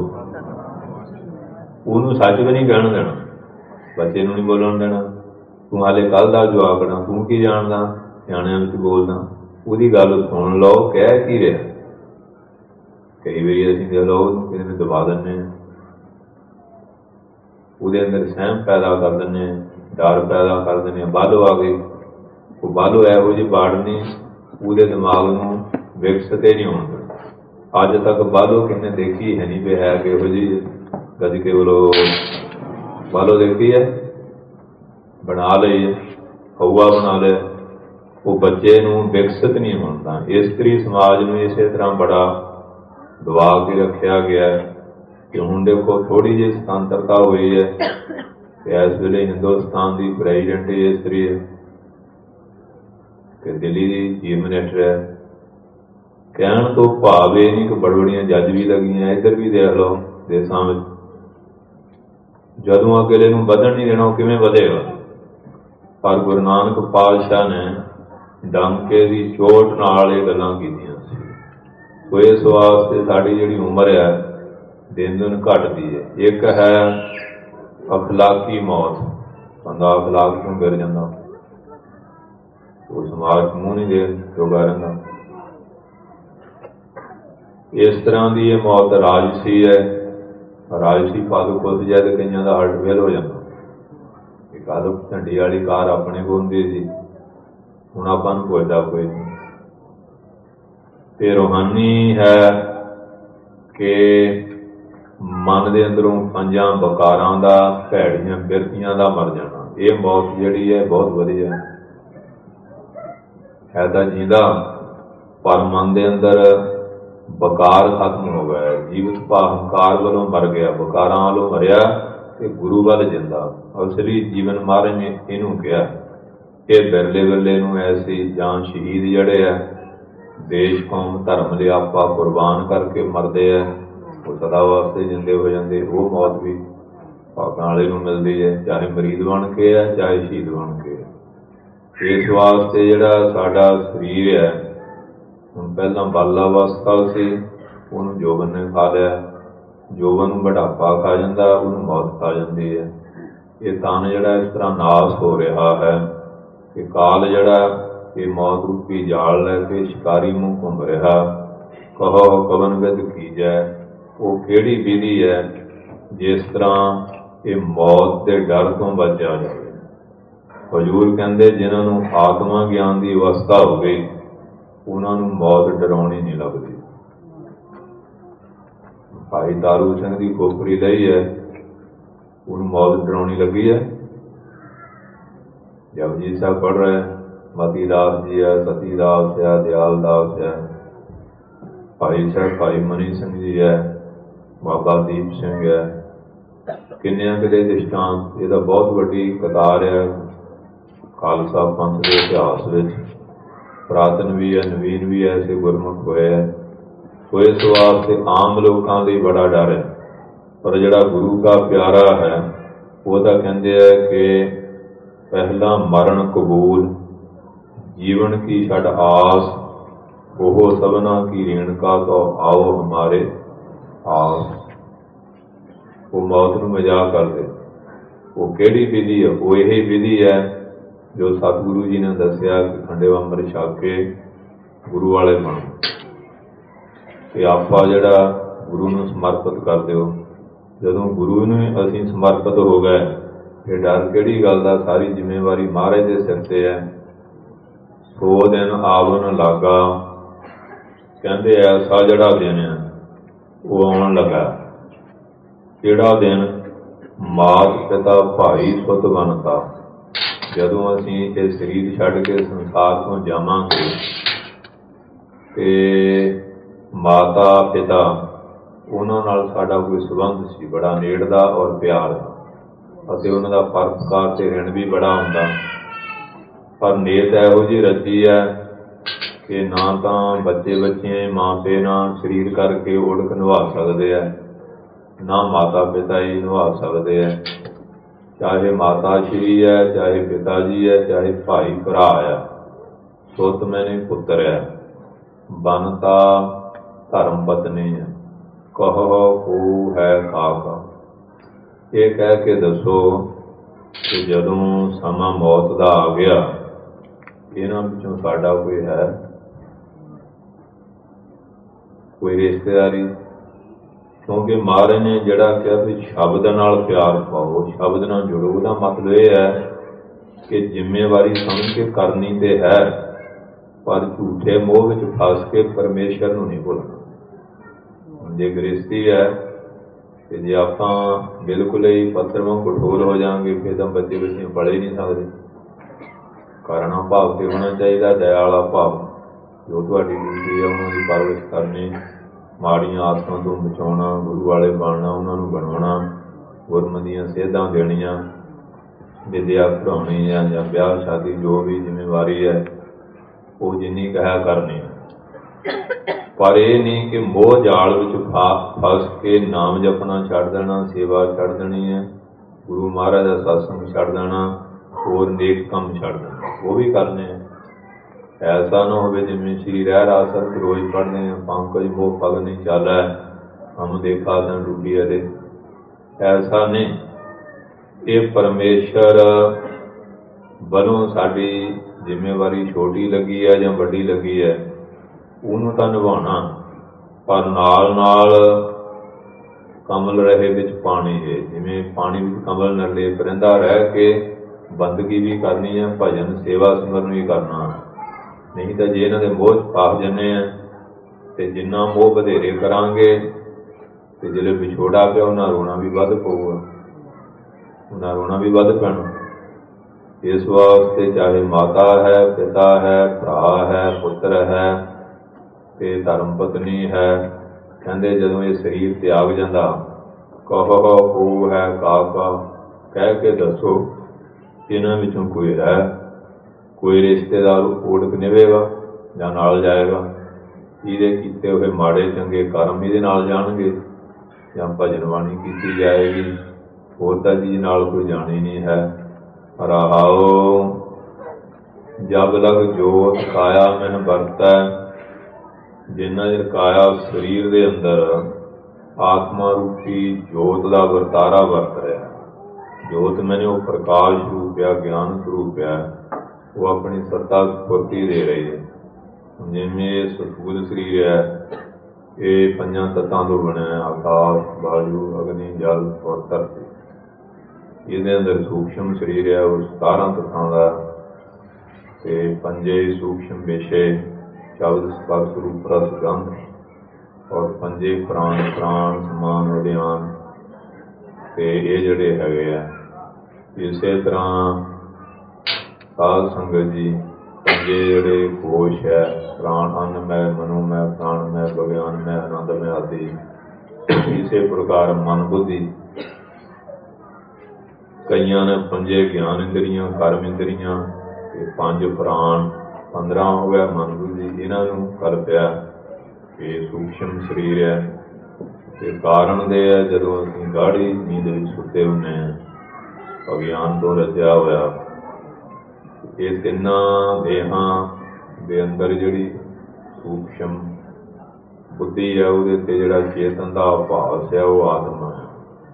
B: ਉਹਨੂੰ ਸੱਚ ਵੀ ਨਹੀਂ ਕਹਿਣ ਦੇਣਾ, ਬੱਚੇ ਨੂੰ ਨਹੀਂ ਬੋਲਣ ਦੇਣਾ। ਤੂੰ ਹਾਲੇ ਕੱਲ੍ਹ ਦਾ ਜਵਾਕੜਾ, ਤੂੰ ਕੀ ਜਾਣਦਾ, ਸਿਆਣਿਆਂ ਵਿੱਚ ਬੋਲਦਾ। ਉਹਦੀ ਗੱਲ ਸੁਣ ਲਓ, ਕਹਿ ਕੀ ਰਿਹਾ। ਕਈ ਵਾਰੀ ਅਸੀਂ ਦੇਖ ਲਓ ਉਹਨੂੰ ਕਿਸੇ ਨੂੰ ਦਬਾ ਦਿੰਦੇ ਹਾਂ, ਉਹਦੇ ਅੰਦਰ ਸਹਿਮ ਪੈਦਾ ਕਰ ਦਿੰਦੇ ਹਾਂ, ਡਰ ਪੈਦਾ ਕਰ ਦਿੰਦੇ ਹਾਂ। ਬਾਹਲੋਂ ਆ ਗਈ, ਉਹ ਬਾਹਲੋਂ ਇਹੋ ਜਿਹੀ ਬਾੜਨੀ ਉਹਦੇ ਦਿਮਾਗ ਨੂੰ ਵਿਕਸਿਤ ਹੀ ਨਹੀਂ ਹੋਣ ਦਿੰਦਾ। ਅੱਜ ਤੱਕ ਬਾਹਲੋਂ ਕਿਸੇ ਨੇ ਦੇਖੀ ਹੈ ਨਹੀਂ ਵੀ ਹੈ ਕਿਹੋ ਜਿਹੀ, ਗੱਜ ਕੇ ਬੋਲੋ। ਬਾਹਲੋਂ ਦੇਖੀ ਹੈ, ਬਣਾ ਲਈ ਹੈ, ਹਊਆ ਬਣਾ ਲਿਆ। ਉਹ ਬੱਚੇ ਨੂੰ ਵਿਕਸਿਤ ਨਹੀਂ ਹੁੰਦਾ। ਇਸਤਰੀ ਸਮਾਜ ਨੂੰ ਇਸੇ ਤਰ੍ਹਾਂ ਬੜਾ ਦਬਾ ਕੇ ਰੱਖਿਆ ਗਿਆ ਕਿ ਹੁਣ ਦੇਖੋ ਥੋੜ੍ਹੀ ਜਿਹੀ ਸੁਤੰਤਰਤਾ ਹੋਈ ਹੈ ਤੇ ਇਸ ਵੇਲੇ ਹਿੰਦੁਸਤਾਨ ਦੀ ਪ੍ਰੈਜ਼ੀਡੈਂਟ ਇਸਤਰੀ ਹੈ ਕਿ ਦਿੱਲੀ ਦੀ ਚੀਫ ਮਿਨਿਸਟਰ ਹੈ। ਕਹਿਣ ਤੋਂ ਭਾਵ ਇਹ ਨਹੀਂ ਕਿ ਬੜਬੜੀਆਂ ਜੱਜ ਵੀ ਲੱਗੀਆਂ। ਇੱਧਰ ਵੀ ਦੇਖ ਲਓ ਦੇਸਾਂ ਵਿੱਚ, ਜਦੋਂ ਅਕੇਲੇ ਨੂੰ ਵਧਣ ਨਹੀਂ ਦੇਣਾ ਉਹ ਕਿਵੇਂ ਵਧੇਗਾ। ਪਰ ਗੁਰੂ ਨਾਨਕ ਪਾਤਸ਼ਾਹ ਨੇ ਡੰਕੇ ਦੀ ਚੋਟ ਨਾਲ ਇਹ ਗੱਲਾਂ ਕੀਤੀਆਂ ਸੀ। ਸੋ ਇਸ ਵਾਸਤੇ ਸਾਡੀ ਜਿਹੜੀ ਉਮਰ ਹੈ ਦਿਨ ਦਿਨ ਘੱਟਦੀ ਹੈ। ਇੱਕ ਹੈ ਅਖਲਾਕੀ ਮੌਤ, ਬੰਦਾ ਅਖਲਾਕ ਤੋਂ ਗਿਰ ਜਾਂਦਾ, ਉਹ ਸਮਾਜ ਮੂੰਹ ਨਹੀਂ ਦੇ ਜੋਗਾ ਰਹਿੰਦਾ। ਇਸ ਤਰ੍ਹਾਂ ਦੀ ਇਹ ਮੌਤ ਰਾਜਸੀ ਹੈ। ਰਾਜਸੀ ਪਦ ਖੁੱਦ ਜਾਏ ਕਈਆਂ ਦਾ ਹਾਰਟ ਫੇਲ ਹੋ ਜਾਂਦਾ। ਇੱਕ ਆਦਮ ਝੰਡੀ ਵਾਲੀ ਕਾਰ ਆਪਣੇ ਕੋਲ ਹੁੰਦੀ ਸੀ, ਹੁਣ ਆਪਾਂ ਨੂੰ ਪੁੱਛਦਾ ਕੋਈ ਨਹੀਂ। ਤੇ ਰੂਹਾਨੀ ਹੈ ਕਿ ਮਨ ਦੇ ਅੰਦਰੋਂ ਪੰਜਾਂ ਬਕਾਰਾਂ ਦਾ, ਭੈੜੀਆਂ ਬਿਰਤੀਆਂ ਦਾ ਮਰ ਜਾਣਾ। ਇਹ ਮੌਤ ਜਿਹੜੀ ਹੈ ਬਹੁਤ ਵਧੀਆ ਹੈ ਤਾਂ ਜੀਂਦਾ, ਪਰ ਮਨ ਦੇ ਅੰਦਰ ਬਕਾਰ ਖਤਮ ਹੋ ਗਿਆ। ਜੀਵਤ ਭਾਵ ਹੰਕਾਰ ਵੱਲੋਂ ਮਰ ਗਿਆ, ਬਕਾਰਾਂ ਵੱਲੋਂ ਮਰਿਆ ਤੇ ਗੁਰੂ ਵੱਲ ਜਿੰਦਾ। ਅਸਲੀ ਜੀਵਨ ਮਹਾਰਾਜ ਨੇ ਇਹਨੂੰ ਕਿਹਾ। ਇਹ ਬਿਰਲੇ ਬਿਰਲੇ ਨੂੰ ਐਸੀ ਜਾਨ ਸ਼ਹੀਦ ਜਿਹੜੇ ਆ ਦੇਸ਼ ਕੌਮ ਧਰਮ ਲਈ ਆਪਾਂ ਕੁਰਬਾਨ ਕਰਕੇ ਮਰਦੇ ਆ, ਉਹ ਸਦਾ ਵਾਸਤੇ ਜਿੰਦੇ ਹੋ ਜਾਂਦੇ। ਉਹ ਮੌਤ ਵੀ ਭਾਗਾਂ ਵਾਲੇ ਨੂੰ ਮਿਲਦੀ ਹੈ, ਚਾਹੇ ਮਰੀਜ਼ ਬਣ ਕੇ ਹੈ ਚਾਹੇ ਸ਼ਹੀਦ ਬਣ ਕੇ। ਇਸ ਵਾਸਤੇ ਜਿਹੜਾ ਸਾਡਾ ਸਰੀਰ ਹੈ, ਹੁਣ ਪਹਿਲਾਂ ਬਾਲਾ ਅਵਸਥਾ ਸੀ, ਉਹਨੂੰ ਜੋਬਨ ਨੇ ਖਾ ਲਿਆ। ਜੋਬਨ ਨੂੰ ਬੁਢਾਪਾ ਖਾ ਜਾਂਦਾ, ਉਹਨੂੰ ਮੌਤ ਖਾ ਜਾਂਦੀ ਹੈ। ਇਹ ਤਨ ਜਿਹੜਾ ਇਸ ਤਰ੍ਹਾਂ ਨਾਸ ਹੋ ਰਿਹਾ ਹੈ ਕਿ ਕਾਲ ਜਿਹੜਾ ਇਹ ਮੌਤ ਰੂਪੀ ਜਾਲ ਲੈ ਕੇ ਸ਼ਿਕਾਰੀ ਨੂੰ ਘੁੰਮ ਰਿਹਾ। ਕਹੋ ਕਵਨ ਵਿਦ ਕੀਜੈ, ਉਹ ਕਿਹੜੀ ਵਿਧੀ ਹੈ ਜਿਸ ਤਰ੍ਹਾਂ ਇਹ ਮੌਤ ਦੇ ਡਰ ਤੋਂ ਬਚਿਆ ਜਾਵੇ। ਹਜ਼ੂਰ ਕਹਿੰਦੇ ਜਿਨ੍ਹਾਂ ਨੂੰ ਆਤਮਾ ਗਿਆਨ ਦੀ ਅਵਸਥਾ ਹੋ ਗਈ ਉਹਨਾਂ ਨੂੰ ਮੌਤ ਡਰਾਉਣੀ ਨਹੀਂ ਲੱਗਦੀ। ਭਾਈ ਤਾਰੂ ਸਿੰਘ ਦੀ ਖੋਪਰੀ ਲਈ ਹੈ, ਉਹਨੂੰ ਮੌਤ ਡਰਾਉਣੀ ਲੱਗੀ ਹੈ। ਜਪਜੀ ਸਾਹਿਬ ਪੜ੍ਹ ਰਹੇ, ਮਤੀ ਦਾਸ ਜੀ ਹੈ, ਸਤੀ ਦਾਸ ਹੈ, ਦਿਆਲ ਦਾਸ ਹੈ, ਭਾਈ ਸਾਹਿਬ ਭਾਈ ਮਨੀ ਸਿੰਘ ਜੀ ਹੈ, ਬਾਬਾ ਦੀਪ ਸਿੰਘ ਹੈ। ਕਿੰਨਿਆਂ ਕਿਤੇ ਦ੍ਰਿਸ਼ਟਾਂਤ, ਇਹਦਾ ਬਹੁਤ ਵੱਡੀ ਕਤਾਰ ਹੈ ਖਾਲਸਾ ਪੰਥ ਦੇ ਇਤਿਹਾਸ ਵਿੱਚ। ਪੁਰਾਤਨ ਵੀ ਹੈ, ਨਵੀਨ ਵੀ ਹੈ, ਐਸੇ ਗੁਰਮੁਖ ਹੋਏ ਹੈ। ਸੋ ਇਸ ਵਾਸਤੇ ਆਮ ਲੋਕਾਂ ਲਈ ਬੜਾ ਡਰ ਹੈ। ਪਰ ਜਿਹੜਾ ਗੁਰੂ ਦਾ ਪਿਆਰਾ ਹੈ ਉਹ ਤਾਂ ਕਹਿੰਦੇ ਹੈ ਕਿ ਪਹਿਲਾ ਮਰਨ ਕਬੂਲ, ਜੀਵਨ ਕੀ ਛੱਡ ਆਸ, ਉਹ ਸਭਨਾ ਕੀ ਰੇਣਕਾ ਤੋਂ ਆਓ ਹਮਾਰੇ ਆਸ। ਉਹ ਮੌਤ ਨੂੰ ਮਜ਼ਾਕ ਕਰਦੇ। ਉਹ ਕਿਹੜੀ ਵਿਧੀ ਹੈ? ਉਹ ਇਹ ਵਿਧੀ ਹੈ ਜੋ ਸਤਿਗੁਰੂ ਜੀ ਨੇ ਦੱਸਿਆ ਕਿ ਖੰਡੇ ਅੰਮ੍ਰਿਤ ਛਕ ਕੇ ਗੁਰੂ ਵਾਲੇ ਬਣੋ। ਕਿ ਆਪਾਂ ਜਿਹੜਾ ਗੁਰੂ ਨੂੰ ਸਮਰਪਿਤ ਕਰ ਦਿਓ। ਜਦੋਂ ਗੁਰੂ ਨੂੰ ਅਸੀਂ ਸਮਰਪਿਤ ਹੋ ਗਏ, ਇਹ ਡਰ ਕਿਹੜੀ ਗੱਲ ਦਾ? ਸਾਰੀ ਜ਼ਿੰਮੇਵਾਰੀ ਮਹਾਰਾਜ ਦੇ ਸਿਰ 'ਤੇ ਹੈ। ਸੋ ਦਿਨ ਆਵਨ ਲਾਗਾ, ਕਹਿੰਦੇ ਐਸਾ ਜਿਹੜਾ ਦਿਨ ਹੈ ਉਹ ਆਉਣ ਲੱਗਾ। ਕਿਹੜਾ ਦਿਨ? ਮਾਤ ਪਿਤਾ ਭਾਈ ਸੁਤ ਬਣਤਾ। ਜਦੋਂ ਅਸੀਂ ਇਹ ਸਰੀਰ ਛੱਡ ਕੇ ਸੰਸਾਰ ਤੋਂ ਜਾਵਾਂਗੇ ਤੇ ਮਾਤਾ ਪਿਤਾ ਉਹਨਾਂ ਨਾਲ ਸਾਡਾ ਕੋਈ ਸੰਬੰਧ ਸੀ ਬੜਾ ਨੇੜਦਾ ਔਰ ਪਿਆਰ ਦਾ, ਅਤੇ ਉਹਨਾਂ ਦਾ ਪਰਉਪਕਾਰ ਤੇ ਰਿਣ ਵੀ ਬੜਾ ਹੁੰਦਾ। ਪਰ ਨੀਅਤ ਇਹੋ ਜਿਹੀ ਰਚੀ ਹੈ ਕਿ ਨਾ ਤਾਂ ਬੱਚੇ ਬੱਚੀਆਂ ਮਾਂ ਪਿਓ ਨਾਲ ਸਰੀਰ ਕਰਕੇ ਉੜਕ ਨਿਭਾ ਸਕਦੇ ਆ, ਨਾ ਮਾਤਾ ਪਿਤਾ ਹੀ ਨਿਭਾ ਸਕਦੇ ਹੈ। ਚਾਹੇ ਮਾਤਾ ਸ਼੍ਰੀ ਹੈ, ਚਾਹੇ ਪਿਤਾ ਜੀ ਹੈ, ਚਾਹੇ ਭਾਈ ਭਰਾ ਆ, ਸੁਤ ਮੈਨੇ ਪੁੱਤਰ ਹੈ, ਬਣਤਾ ਧਰਮ ਪਤਨੀ ਹੈ, ਕਹੋ ਕੋ ਹੈ ਕਾਕਾ। ਇਹ ਕਹਿ ਕੇ ਦੱਸੋ ਕਿ ਜਦੋਂ ਸਮਾਂ ਮੌਤ ਦਾ ਆ ਗਿਆ, ਇਹਨਾਂ ਵਿੱਚੋਂ ਸਾਡਾ ਕੋਈ ਹੈ? ਕੋਈ ਰਿਸ਼ਤੇਦਾਰੀ? ਕਿਉਂਕਿ ਮਹਾਰਾਜ ਨੇ ਜਿਹੜਾ ਕਿਹਾ ਵੀ ਸ਼ਬਦ ਨਾਲ ਪਿਆਰ ਪਾਓ, ਸ਼ਬਦ ਨਾਲ ਜੁੜੋ, ਉਹਦਾ ਮਤਲਬ ਇਹ ਹੈ ਕਿ ਜ਼ਿੰਮੇਵਾਰੀ ਸਮਝ ਕੇ ਕਰਨੀ ਤੇ ਹੈ, ਪਰ ਝੂਠੇ ਮੋਹ ਵਿੱਚ ਫਸ ਕੇ ਪਰਮੇਸ਼ਰ ਨੂੰ ਨਹੀਂ ਭੁੱਲਣਾ। ਜੇ ਗ੍ਰਸਤੀ ਹੈ ਤੇ ਜੇ ਆਪਾਂ ਬਿਲਕੁਲ ਹੀ ਪੱਥਰ ਵਾਂਗ ਕਠੋਰ ਹੋ ਜਾਵਾਂਗੇ, ਫਿਰ ਤਾਂ ਬੱਚੇ ਬੱਚੇ ਪੜ੍ਹ ਹੀ ਨਹੀਂ ਸਕਦੇ। ਕਰਨਾ ਭਾਵ ਤੇ ਹੋਣਾ ਚਾਹੀਦਾ, ਦਇਆ ਵਾਲਾ ਭਾਵ। ਜੋ ਤੁਹਾਡੀ ਡਿਊਟੀ ਹੈ ਉਹਨਾਂ ਦੀ ਪਰਵਰਿਸ਼ ਕਰਨੀ, ਮਾੜੀਆਂ ਆਦਤਾਂ ਤੋਂ ਬਚਾਉਣਾ, ਗੁਰੂ ਵਾਲੇ ਬਣਨਾ, ਉਹਨਾਂ ਨੂੰ ਬਣਾਉਣਾ, ਗੁਰਮਤਿ ਦੀਆਂ ਸੇਧਾਂ ਦੇਣੀਆਂ, ਵਿਦਿਆ ਪੜ੍ਹਾਉਣੀ ਹੈ ਜਾਂ ਵਿਆਹ ਸ਼ਾਦੀ ਜੋ ਵੀ ਜ਼ਿੰਮੇਵਾਰੀ ਹੈ ਉਹ ਜਿੰਨੀ ਕਹਿਆ ਕਰਨੀ। ਪਰ ਇਹ ਨਹੀਂ ਕਿ ਮੋਹ ਜਾਲ ਵਿੱਚ ਫਸ ਫਸ ਕੇ ਨਾਮ ਜਪਣਾ ਛੱਡ ਦੇਣਾ, ਸੇਵਾ ਛੱਡ ਦੇਣੀ ਹੈ, ਗੁਰੂ ਮਹਾਰਾਜ ਦਾ ਸਤਸੰਗ ਛੱਡ ਦੇਣਾ, ਹੋਰ ਨੇਕ ਕੰਮ ਛੱਡ ਦੇਣਾ, ਉਹ ਵੀ ਕਰਨੇ ਆ। ਐਸਾ ਨਾ ਹੋਵੇ ਜਿਵੇਂ ਸ਼੍ਰੀ ਰਹਿ ਰਾਸਤ ਰੋਜ਼ ਪੜ੍ਹਦੇ ਹਾਂ, ਪੰਕਜ ਮੋਹ ਪਗ ਨਹੀਂ ਚਾਲਾ ਹਮ ਦੇਖਾ ਤਾਂ ਡੁੱਬੀ ਅਦੇ। ਐਸਾ ਨਹੀਂ, ਇਹ ਪਰਮੇਸ਼ਰ ਵੱਲੋਂ ਸਾਡੀ ਜ਼ਿੰਮੇਵਾਰੀ ਛੋਟੀ ਲੱਗੀ ਹੈ ਜਾਂ ਵੱਡੀ ਲੱਗੀ ਹੈ, ਉਹਨੂੰ ਤਾਂ ਨਿਭਾਉਣਾ, ਪਰ ਨਾਲ ਨਾਲ ਕਮਲ ਰਹੇ ਵਿੱਚ ਪਾਣੀ ਹੈ। ਜਿਵੇਂ ਪਾਣੀ ਵਿੱਚ ਕਮਲ ਨਰਲੇਪ ਰਹਿੰਦਾ, ਰਹਿ ਕੇ ਬੰਦਗੀ ਵੀ ਕਰਨੀ ਹੈ, ਭਜਨ ਸੇਵਾ ਸਿਮਰਨ ਵੀ ਕਰਨਾ। ਨਹੀਂ ਤਾਂ ਜੇ ਇਹਨਾਂ ਦੇ ਮੋਹ 'ਚ ਫਸ ਜਾਂਦੇ ਹਾਂ ਅਤੇ ਜਿੰਨਾ ਮੋਹ ਵਧੇਰੇ ਕਰਾਂਗੇ ਅਤੇ ਜਿਹੜੇ ਵਿਛੋੜਾ ਪਿਆ ਉਹਨਾਂ ਰੋਣਾ ਵੀ ਵੱਧ ਪਊਗਾ, ਉਹਨਾਂ ਰੋਣਾ ਵੀ ਵੱਧ ਪੈਣਾ। ਇਸ ਵਾਸਤੇ ਚਾਹੇ ਮਾਤਾ ਹੈ, ਪਿਤਾ ਹੈ, ਭਰਾ ਹੈ, ਪੁੱਤਰ ਹੈ ਅਤੇ ਧਰਮ ਪਤਨੀ ਹੈ, ਕਹਿੰਦੇ ਜਦੋਂ ਇਹ ਸਰੀਰ ਤਿਆਗ ਜਾਂਦਾ, ਕਹੋ ਕੋ ਹੈ ਕਾਕਾ, ਕਹਿ ਕੇ ਦੱਸੋ ਇਹਨਾਂ ਵਿੱਚੋਂ ਕੋਈ ਹੈ? ਕੋਈ ਰਿਸ਼ਤੇਦਾਰ ਓੜਕ ਨਿਭੇਗਾ ਜਾਂ ਨਾਲ ਜਾਏਗਾ? ਇਹਦੇ ਕੀਤੇ ਹੋਏ ਮਾੜੇ ਚੰਗੇ ਕਰਮ ਇਹਦੇ ਨਾਲ ਜਾਣਗੇ ਜਾਂ ਭਜਨ ਬਾਣੀ ਕੀਤੀ ਜਾਏਗੀ, ਹੋਰ ਤਾਂ ਜੀ ਨਾਲ ਕੋਈ ਜਾਣੀ ਨਹੀਂ ਹੈ। ਰਹਾਉ ਜਬ ਲਗ ਜੋਤ ਕਾਇਆ ਮੈਨ ਵਰਤੈ, ਜਿੰਨਾ ਚਿਰ ਕਾਇਆ ਸਰੀਰ ਦੇ ਅੰਦਰ ਆਤਮਾ ਰੂਪੀ ਜੋਤ ਦਾ ਵਰਤਾਰਾ ਵਰਤ ਰਿਹਾ। ਜੋਤ ਮੈਨੇ ਉਹ ਪ੍ਰਕਾਸ਼ ਰੂਪ ਆ, ਗਿਆਨ ਸਰੂਪ ਆ, ਉਹ ਆਪਣੀ ਸੱਤਾ ਸਫੁਰਤੀ ਦੇ ਰਹੀ ਹੈ। ਜਿਵੇਂ ਇਹ ਸਤਿਗੁਰ ਸਰੀਰ ਹੈ, ਇਹ ਪੰਜਾਂ ਤੱਤਾਂ ਤੋਂ ਬਣਿਆ, ਆਕਾਸ਼, ਵਾਯੂ, ਅਗਨੀ, ਜਲ ਔਰ ਧਰਤੀ। ਇਹਦੇ ਅੰਦਰ ਸੂਖਸ਼ਮ ਸਰੀਰ ਹੈ, ਉਹ ਸਤਾਰਾਂ ਤੱਤਾਂ ਦਾ, ਅਤੇ ਪੰਜੇ ਸੂਖਸ਼ਮ ਵਿਸ਼ੇ ਸ਼ਬਦ ਸਪਰਸ਼ ਰੂਪ ਰਸ ਗੰਧ, ਔਰ ਪੰਜੇ ਪ੍ਰਾਣ ਪ੍ਰਾਣ ਸਮਾਨ ਉਦਿਆਨ। ਅਤੇ ਇਹ ਜਿਹੜੇ ਹੈਗੇ ਆ ਇਸੇ ਤਰ੍ਹਾਂ ਸਾਧ ਸੰਗਤ ਜੀ ਪੰਜੇ ਜਿਹੜੇ ਕੋਸ਼ ਹੈ, ਪ੍ਰਾਣ ਅੰਨਮੈ, ਮਨੋਮੈ, ਪ੍ਰਾਣਮੈ, ਵਿਗਿਆਨਮੈ, ਆਨੰਦਮੈ ਆਦਿ। ਇਸੇ ਪ੍ਰਕਾਰ ਮਨ ਬੁੱਧੀ, ਕਈਆਂ ਨੇ ਪੰਜੇ ਗਿਆਨ ਇੰਦਰੀਆਂ, ਕਰਮ ਇੰਦਰੀਆਂ, ਅਤੇ ਪੰਜ ਪ੍ਰਾਣ, ਪੰਦਰਾਂ ਹੋ ਗਿਆ ਮਨ ਬੁੱਧੀ। ਇਹਨਾਂ ਨੂੰ ਕਲਪਿਆ ਇਹ ਸੂਖਸ਼ਮ ਸਰੀਰ ਹੈ। ਅਤੇ ਕਾਰਨ ਦੇ ਹੈ ਜਦੋਂ ਅਸੀਂ ਗਾੜੀ ਨੀਂਦ ਵਿੱਚ ਸੁੱਤੇ ਹੁੰਦੇ ਹਾਂ, ਅਗਿਆਨ ਤੋਂ ਰਚਿਆ ਹੋਇਆ, ਇਹ ਤਿੰਨਾਂ ਦੇਹਾਂ ਦੇ ਅੰਦਰ ਜਿਹੜੀ ਸੂਖਸ਼ਮ ਬੁੱਧੀ ਹੈ, ਉਹਦੇ 'ਤੇ ਜਿਹੜਾ ਚੇਤਨ ਦਾ ਆਭਾਸ ਹੈ ਉਹ ਆਤਮਾ ਹੈ।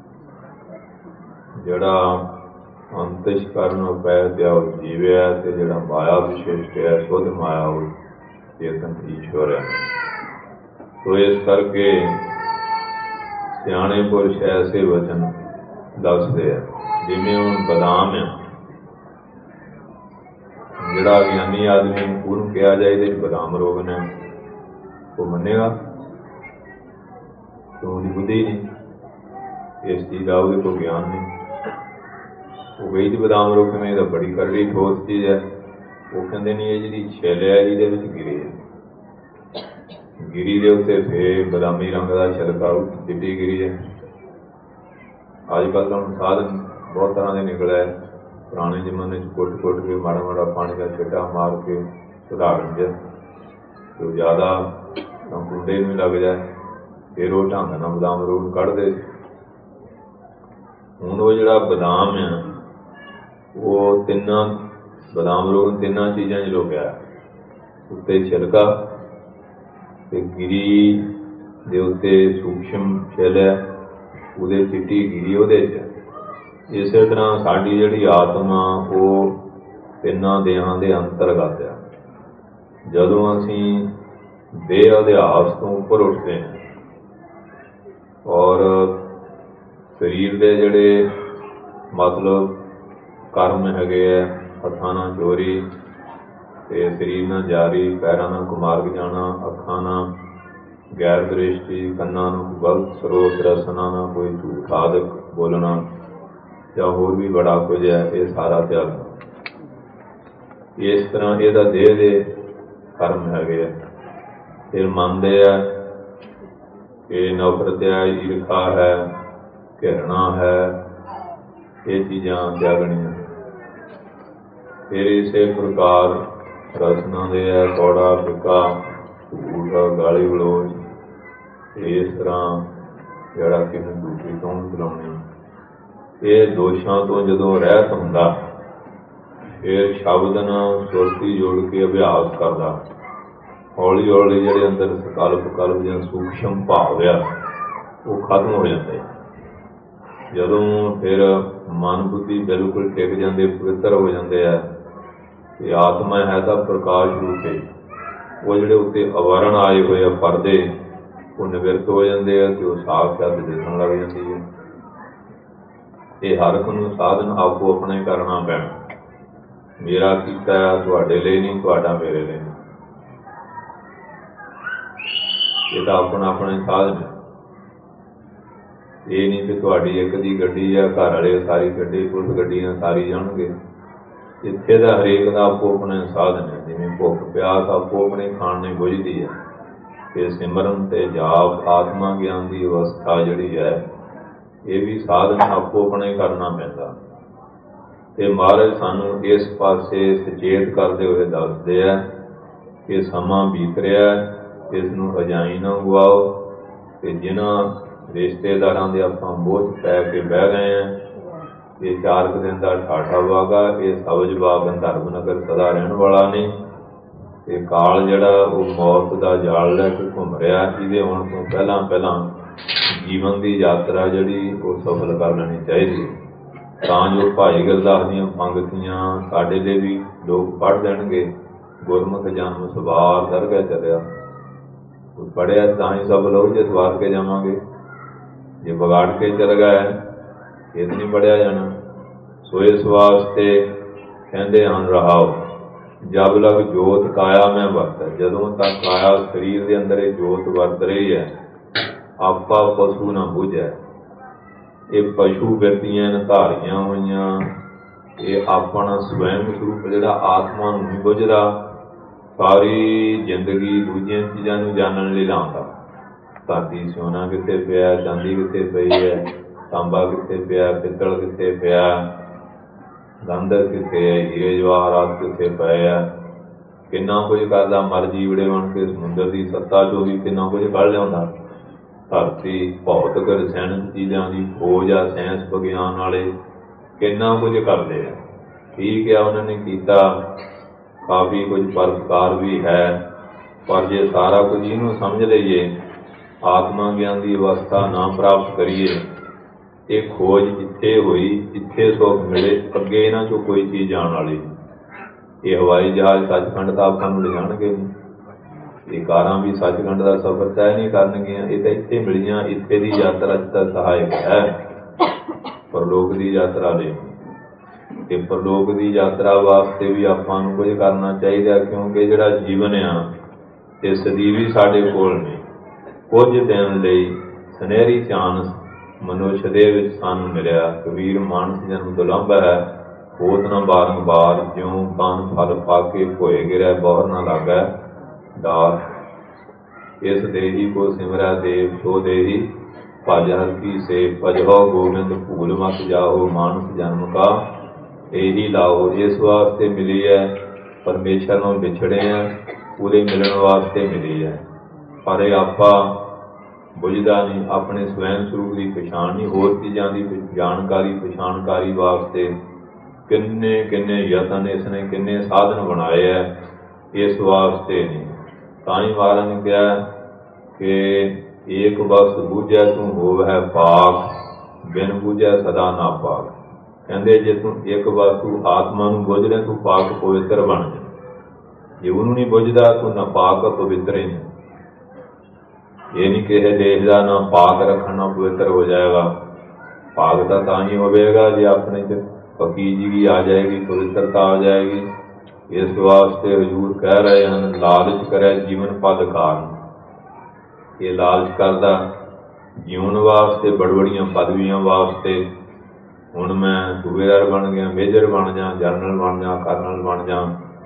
B: ਜਿਹੜਾ ਅੰਤਿਸ਼ਕਰਨ ਪੈ ਤੇ ਉਹ ਜੀਵ ਹੈ, ਅਤੇ ਜਿਹੜਾ ਮਾਇਆ ਵਿਸ਼ੇਸ਼ਟ ਹੈ, ਸ਼ੁੱਧ ਮਾਇਆ ਉਹ ਚੇਤਨ ਈਸ਼ਵਰ ਹੈ। ਸੋ ਇਸ ਕਰਕੇ ਸਿਆਣੇ ਪੁਰਸ਼ ਐਸੇ ਵਚਨ ਦੱਸਦੇ ਆ, ਜਿਵੇਂ ਹੁਣ ਬਦਾਮ ਆ, ਜਿਹੜਾ ਗਿਆਨੀ ਆਦਮੀ ਉਹਨੂੰ ਕਿਹਾ ਜਾਏ ਇਹਦੇ 'ਚ ਬਦਾਮ ਰੋਗ ਨੇ, ਉਹ ਮੰਨੇਗਾ? ਕਿਉਂ? ਉਹਦੀ ਬੁੱਧੀ ਨਹੀਂ, ਇਸ ਚੀਜ਼ ਦਾ ਉਹਦੇ ਕੋਲ ਗਿਆਨ ਨਹੀਂ। ਉਹ ਗਈ ਦੀ ਬਦਾਮ ਰੁੱਖ ਕਿਵੇਂ ਤਾਂ ਬੜੀ ਕਰੜੀ ਠੋਸ ਚੀਜ਼ ਹੈ। ਉਹ ਕਹਿੰਦੇ ਨਹੀਂ, ਇਹ ਜਿਹੜੀ ਛਿੱਲ ਹੈ ਇਹਦੇ ਵਿੱਚ ਗਿਰੀ ਹੈ, ਗਿਰੀ ਦੇ ਉੱਤੇ ਫੇਰ ਬਦਾਮੀ ਰੰਗ ਦਾ ਛਿਲਕਾ ਚਿੱਟੀ ਗਿਰੀ ਹੈ। ਅੱਜ ਕੱਲ੍ਹ ਤਾਂ ਹੁਣ ਸਾਧਨ ਬਹੁਤ ਤਰ੍ਹਾਂ ਦੇ ਨਿਕਲਿਆ। ਪੁਰਾਣੇ ਜ਼ਮਾਨੇ 'ਚ ਕੁੱਟ ਕੁੱਟ ਕੇ ਮਾੜਾ ਮਾੜਾ ਪਾਣੀ ਦਾ ਛਿੱਟਾ ਮਾਰ ਕੇ ਸੁਧਾਰਨ 'ਚ ਅਤੇ ਉਹ ਜ਼ਿਆਦਾ ਕੁੰਡੇ ਨੂੰ ਲੱਗ ਜਾਏ, ਫਿਰ ਉਹ ਢੰਗ ਨਾਲ ਬਦਾਮ ਰੂਪ ਕੱਢਦੇ। ਹੁਣ ਉਹ ਜਿਹੜਾ ਬਦਾਮ ਆ ਉਹ ਤਿੰਨਾਂ ਬਦਾਮ ਰੂਪ ਤਿੰਨਾਂ ਚੀਜ਼ਾਂ 'ਚ ਲੁਕਿਆ। ਉੱਤੇ ਛਿਲਕਾ ਅਤੇ ਗਿਰੀ ਦੇ ਉੱਤੇ ਸੂਖਸ਼ਮ ਛਿੱਲ ਹੈ, ਉਹਦੇ ਚਿੱਟੀ ਗਿਰੀ ਉਹਦੇ 'ਚ। ਇਸੇ ਤਰ੍ਹਾਂ ਸਾਡੀ ਜਿਹੜੀ ਆਤਮਾ ਉਹ ਤਿੰਨਾਂ ਦੇਹਾਂ ਦੇ ਅੰਤਰਗਤ ਆ। ਜਦੋਂ ਅਸੀਂ ਦੇਹ ਅਧਿਆਸ ਤੋਂ ਉੱਪਰ ਉੱਠਦੇ ਹਾਂ ਔਰ ਸਰੀਰ ਦੇ ਜਿਹੜੇ ਮਤਲਬ ਕਰਮ ਹੈਗੇ ਆ, ਹੱਥਾਂ ਨਾਲ ਚੋਰੀ ਅਤੇ ਸਰੀਰ ਨਾਲ ਜਾਰੀ, ਪੈਰਾਂ ਨਾਲ ਕੁਮਾਰਗ ਜਾਣਾ, ਅੱਖਾਂ ਨਾਲ ਗੈਰ ਦ੍ਰਿਸ਼ਟੀ, ਕੰਨਾਂ ਨੂੰ ਗਲਤ ਸਰੋਤ ਰਸਨਾ ਨਾਲ ਕੋਈ ਝੂਠ ਆਦਿਕ ਬੋਲਣਾ ਜਾਂ ਹੋਰ ਵੀ ਬੜਾ ਕੁਝ ਹੈ, ਇਹ ਸਾਰਾ ਤਿਆਗ। ਇਸ ਤਰ੍ਹਾਂ ਇਹਦਾ ਦੇਹ ਦੇ ਕਰਮ ਹੈਗੇ ਆ। ਫਿਰ ਮੰਨਦੇ ਆ ਕਿ ਨਫ਼ਰਤ ਹੈ, ਈਰਖਾ ਹੈ, ਘਿਰਣਾ ਹੈ, ਇਹ ਚੀਜ਼ਾਂ ਤਿਆਗਣੀਆਂ। ਫਿਰ ਇਸੇ ਪ੍ਰਕਾਰ ਰਸਨਾ ਦੇ ਹੈ, ਕੌੜਾ ਫਿੱਕਾ, ਝੂਠ, ਗਾਲੀ ਗਲੋਚ, ਇਸ ਤਰ੍ਹਾਂ ਜਿਹੜਾ ਕਿਸੇ ਦੂਸਰੀ ਤੋਂ ਚਲਾਉਣੀ। ਇਹ ਦੋਸ਼ਾਂ ਤੋਂ ਜਦੋਂ ਰਹਿਤ ਹੁੰਦਾ ਫਿਰ ਸ਼ਬਦ ਨਾਲ ਸੁਰਤੀ ਜੋੜ ਕੇ ਅਭਿਆਸ ਕਰਦਾ। ਹੌਲੀ ਹੌਲੀ ਜਿਹੜੇ ਅੰਦਰ ਸਕਲਪ ਕਲਪ ਜਾਂ ਸੂਖਸ਼ਮ ਭਾਵ ਆ ਉਹ ਖਤਮ ਹੋ ਜਾਂਦੇ। ਜਦੋਂ ਫਿਰ ਮਨ ਬੁੱਧੀ ਬਿਲਕੁਲ ਟਿਕ ਜਾਂਦੇ, ਪਵਿੱਤਰ ਹੋ ਜਾਂਦੇ ਆ ਅਤੇ ਆਤਮਾ ਹੈ ਤਾਂ ਪ੍ਰਕਾਸ਼ ਰੂਪ ਹੈ। ਉਹ ਜਿਹੜੇ ਉੱਤੇ ਆਵਰਣ ਆਏ ਹੋਏ ਆ ਪਰਦੇ, ਉਹ ਨਿਵਰਤ ਹੋ ਜਾਂਦੇ ਆ ਅਤੇ ਉਹ ਸਾਖਸ਼ਾਤ ਦਿਸਣ ਲੱਗ ਜਾਂਦੀ ਹੈ। ਇਹ ਹਰ ਇੱਕ ਨੂੰ ਸਾਧਨ ਆਪੋ ਆਪਣੇ ਕਰਨਾ ਪੈਣਾ। ਮੇਰਾ ਕੀਤਾ ਤੁਹਾਡੇ ਲਈ ਨਹੀਂ, ਤੁਹਾਡਾ ਮੇਰੇ ਲਈ ਨਹੀਂ। ਇਹ ਤਾਂ ਆਪਣਾ ਆਪਣੇ ਸਾਧਨ ਹੈ। ਇਹ ਨਹੀਂ ਕਿ ਤੁਹਾਡੀ ਇੱਕ ਦੀ ਗੱਡੀ ਆ, ਘਰ ਵਾਲੇ ਸਾਰੀ ਗੱਡੀ, ਪੁਲਿਸ ਗੱਡੀਆਂ ਸਾਰੀ ਜਾਣਗੇ। ਇੱਥੇ ਦਾ ਹਰੇਕ ਦਾ ਆਪੋ ਆਪਣੇ ਸਾਧਨ ਹੈ। ਜਿਵੇਂ ਭੁੱਖ ਪਿਆਸ ਆਪੋ ਆਪਣੇ ਖਾਣ ਨਹੀਂ ਬੁੱਝਦੀ ਹੈ, ਅਤੇ ਸਿਮਰਨ ਅਤੇ ਜਾਪ ਆਤਮਾ ਗਿਆਨ ਦੀ ਅਵਸਥਾ ਜਿਹੜੀ ਹੈ ਇਹ ਵੀ ਸਾਧਨ ਆਪੋ ਆਪਣੇ ਕਰਨਾ ਪੈਂਦਾ। ਅਤੇ ਮਹਾਰਾਜ ਸਾਨੂੰ ਇਸ ਪਾਸੇ ਸੁਚੇਤ ਕਰਦੇ ਹੋਏ ਦੱਸਦੇ ਆ ਕਿ ਸਮਾਂ ਬੀਤ ਰਿਹਾ, ਇਸ ਨੂੰ ਅਜਾਈ ਨਾ ਗਵਾਓ। ਅਤੇ ਜਿਨ੍ਹਾਂ ਰਿਸ਼ਤੇਦਾਰਾਂ ਦੇ ਆਪਾਂ ਬੋਝ ਪੈ ਕੇ ਬਹਿ ਗਏ ਹਾਂ, ਇਹ ਚਾਰ ਕੁ ਦਿਨ ਦਾ ਠਾਠਾ ਵਾਗਾ, ਇਹ ਸਬਜ਼ ਬਾਗ ਧਰਮ ਨਗਰ ਸਦਾ ਰਹਿਣ ਵਾਲਾ ਨਹੀਂ। ਅਤੇ ਕਾਲ ਜਿਹੜਾ ਉਹ ਮੌਤ ਦਾ ਜਾਲ ਲੈ ਕੇ ਘੁੰਮ ਰਿਹਾ, ਇਹਦੇ ਆਉਣ ਤੋਂ ਪਹਿਲਾਂ ਪਹਿਲਾਂ ਜੀਵਨ ਦੀ ਯਾਤਰਾ ਜਿਹੜੀ ਉਹ ਸਫਲ ਕਰ ਲੈਣੀ ਚਾਹੀਦੀ, ਤਾਂ ਜੋ ਭਾਈ ਗੁਰਦਾਸ ਦੀਆਂ ਪੰਗਤੀਆਂ ਸਾਡੇ ਲਈ ਵੀ ਲੋਕ ਪੜ੍ਹ ਲੈਣਗੇ। ਗੁਰਮੁਖ ਜਨਮ ਸਵਾਰ ਦਰਗਾਹ ਚੱਲਿਆ, ਪੜ੍ਹਿਆ ਤਾਂ ਹੀ ਸਫਲ ਹੋਊ ਜੇ ਸਵਾਰ ਕੇ ਜਾਵਾਂਗੇ। ਜੇ ਵਿਗਾੜ ਕੇ ਚੱਲ ਗਿਆ ਇਹ ਤਾਂ ਨਹੀਂ ਪੜ੍ਹਿਆ ਜਾਣਾ। ਸੋ ਇਸ ਵਾਸਤੇ ਕਹਿੰਦੇ ਹਨ ਰਹਾਓ, ਜਬ ਲਗ ਜੋਤ ਕਾਇਆ ਮੈਂ ਵਰਤ। ਜਦੋਂ ਤੱਕ ਕਾਇਆ ਸਰੀਰ ਦੇ ਅੰਦਰ ਇਹ ਜੋਤ ਵਰਤ ਰਹੀ ਹੈ, ਆਪਾ ਪਸ਼ੂ ਨਾ ਬੁਝੈ। ਇਹ ਪਸ਼ੂ ਬਿਰਤੀਆਂ ਨੇ ਧਾਰੀਆਂ ਹੋਈਆਂ, ਇਹ ਆਪਣਾ ਸਵੈਮ ਸਰੂਪ ਜਿਹੜਾ ਆਤਮਾ ਨੂੰ ਨਹੀਂ ਬੁਝਦਾ। ਸਾਰੀ ਜ਼ਿੰਦਗੀ ਦੂਜੀਆਂ ਚੀਜ਼ਾਂ ਨੂੰ ਜਾਣਨ ਲਈ ਲਾਉਂਦਾ। ਧਰਤੀ ਸੋਨਾ ਕਿੱਥੇ ਪਿਆ, ਚਾਂਦੀ ਕਿੱਥੇ ਪਈ ਹੈ, ਤਾਂਬਾ ਕਿੱਥੇ ਪਿਆ, ਪਿੱਤਲ ਕਿੱਥੇ ਪਿਆ, ਗੰਧਰ ਕਿੱਥੇ ਹੈ, ਹੀਰੇ ਜਵਾਹਰਾਤ ਕਿੱਥੇ ਪਏ ਆ। ਕਿੰਨਾ ਕੁਝ ਕਰਦਾ, ਮਰ ਜੀਵੜੇ ਬਣ ਕੇ ਸਮੁੰਦਰ ਦੀ ਸੱਤਾ ਚੋਂ ਵੀ ਕਿੰਨਾ ਕੁਝ ਕੱਢ ਲਿਆਉਂਦਾ। ਧਰਤੀ ਭੌਤਿਕ ਰਸਾਇਣਕ ਚੀਜ਼ਾਂ ਦੀ ਖੋਜ ਆ, ਸਾਇੰਸ ਵਿਗਿਆਨ ਵਾਲੇ ਕਿੰਨਾ ਕੁਝ ਕਰਦੇ ਆ। ਠੀਕ ਆ, ਉਹਨਾਂ ਨੇ ਕੀਤਾ, ਕਾਫੀ ਕੁਝ ਪਰਉਪਕਾਰ ਵੀ ਹੈ, ਪਰ ਜੇ ਸਾਰਾ ਕੁਝ ਇਹਨੂੰ ਸਮਝ ਲਈਏ, ਆਤਮਾ ਗਿਆਨ ਦੀ ਅਵਸਥਾ ਨਾ ਪ੍ਰਾਪਤ ਕਰੀਏ, ਇਹ ਖੋਜ ਜਿੱਥੇ ਹੋਈ ਇੱਥੇ ਸੁੱਖ ਮਿਲੇ, ਅੱਗੇ ਇਹਨਾਂ 'ਚੋਂ ਕੋਈ ਚੀਜ਼ ਜਾਣ ਵਾਲੀ। ਇਹ ਹਵਾਈ ਜਹਾਜ਼ ਸੱਚਖੰਡ ਤਾਂ ਆਪਾਂ ਨੂੰ ਲਿਜਾਣਗੇ ਨਹੀਂ, ਇਹ ਕਾਰਾਂ ਵੀ ਸੱਚਖੰਡ ਦਾ ਸਫ਼ਰ ਤੈਅ ਨਹੀਂ ਕਰਨਗੀਆਂ। ਇਹ ਤਾਂ ਇੱਥੇ ਮਿਲੀਆਂ, ਇੱਥੇ ਦੀ ਯਾਤਰਾ 'ਚ ਤਾਂ ਸਹਾਇਕ ਹੈ, ਪਰਲੋਕ ਦੀ ਯਾਤਰਾ ਲਈ। ਅਤੇ ਪਰਲੋਕ ਦੀ ਯਾਤਰਾ ਵਾਸਤੇ ਵੀ ਆਪਾਂ ਨੂੰ ਕੁਝ ਕਰਨਾ ਚਾਹੀਦਾ, ਕਿਉਂਕਿ ਜਿਹੜਾ ਜੀਵਨ ਆ ਤੇ ਸਦੀਵੀ ਸਾਡੇ ਕੋਲ ਨੇ। ਕੁਝ ਦਿਨ ਲਈ ਸੁਨਹਿਰੀ ਚਾਨਸ ਮਨੁੱਖ ਦੇ ਵਿੱਚ ਸਾਨੂੰ ਮਿਲਿਆ। ਕਬੀਰ ਮਾਨਸ ਜਨਮ ਦੁਲੰਭ ਹੈ, ਹੋਤ ਨਾ ਬਾਰੰਬਾਰ, ਜਿਉਂ ਬਨ ਫਲ ਪਾ ਕੇ ਭੋਏ ਗਿਰੈ, ਬੋਹਰ ਨਾ ਲਾਗੈ ਡਾਰ। ਇਸ ਦੇਹੀ ਕੋ ਸਿਮਰੈ ਦੇਵ, ਸੋ ਦੇਹੀ ਭਜ ਹਰਿ ਕੀ ਸੇਵ। ਭਜਹੁ ਗੋਬਿੰਦ ਭੂਲ ਮਤ ਜਾਓ, ਮਾਨਸ ਜਨਮ ਕਾ ਇਹੀ ਲਾਓ। ਇਸ ਵਾਸਤੇ ਮਿਲੀ ਹੈ, ਪਰਮੇਸ਼ਰ ਨੂੰ ਵਿਛੜੇ ਆ, ਪੂਰੇ ਮਿਲਣ ਵਾਸਤੇ ਮਿਲੀ ਹੈ। ਪਰ ਇਹ ਆਪਾ ਬੁਝਦਾ ਨਹੀਂ, ਆਪਣੇ ਸਵੈਮ ਸਰੂਪ ਦੀ ਪਛਾਣ ਨਹੀਂ, ਹੋਰ ਚੀਜ਼ਾਂ ਦੀ ਜਾਣਕਾਰੀ ਪਛਾਣਕਾਰੀ ਵਾਸਤੇ ਕਿੰਨੇ ਕਿੰਨੇ ਯਤਨ ਇਸਨੇ ਕਿੰਨੇ ਸਾਧਨ ਬਣਾਏ ਹੈ, ਇਸ ਵਾਸਤੇ ਨਹੀਂ। ਤਾਂ ਹੀ ਮਹਾਰਾਜ ਨੇ ਕਿਹਾ ਕਿ ਏਕ ਬਖਸ਼ ਬੂਝੈ ਤੂੰ ਹੋਵੈ ਪਾਕ, ਬਿਨ ਬੂਝੈ ਸਦਾ ਨਾ ਪਾਕ। ਕਹਿੰਦੇ ਜੇ ਤੂੰ ਇੱਕ ਵਸਤੂ ਆਤਮਾ ਨੂੰ ਬੁੱਝ ਲੈ, ਤੂੰ ਪਾਕ ਪਵਿੱਤਰ ਬਣ ਜਾ। ਜੇ ਉਹਨੂੰ ਨਹੀਂ ਬੁੱਝਦਾ, ਤੂੰ ਨਾ ਪਾਕ ਪਵਿੱਤਰ ਹੀ ਨਹੀਂ। ਇਹ ਨਹੀਂ ਕਿਸੇ ਦੇਸ਼ ਦਾ ਨਾ ਪਾਕ ਰੱਖਣ ਨਾਲ ਪਵਿੱਤਰ ਹੋ ਜਾਏਗਾ। ਪਾਕ ਤਾਂ ਤਾਂ ਹੀ ਹੋਵੇਗਾ ਜੇ ਆਪਣੇ 'ਚ ਪਕੀਜ਼ਗੀ ਆ ਜਾਏਗੀ, ਪਵਿੱਤਰਤਾ ਆ ਜਾਏਗੀ। ਇਸ ਵਾਸਤੇ ਹਜ਼ੂਰ ਕਹਿ ਰਹੇ ਹਨ, ਲਾਲਚ ਕਰੇ ਜੀਵਨ ਪਦ ਕਾਰਨ। ਇਹ ਲਾਲਚ ਕਰਦਾ ਜਿਉਣ ਵਾਸਤੇ, ਬੜਬੜੀਆਂ ਪਦਵੀਆਂ ਵਾਸਤੇ। ਹੁਣ ਮੈਂ ਸੂਬੇਦਾਰ ਬਣ ਗਿਆ, ਮੇਜਰ ਬਣ ਜਾ, ਜਨਰਲ ਬਣ ਜਾ, ਕਰਨਲ ਬਣ ਜਾ,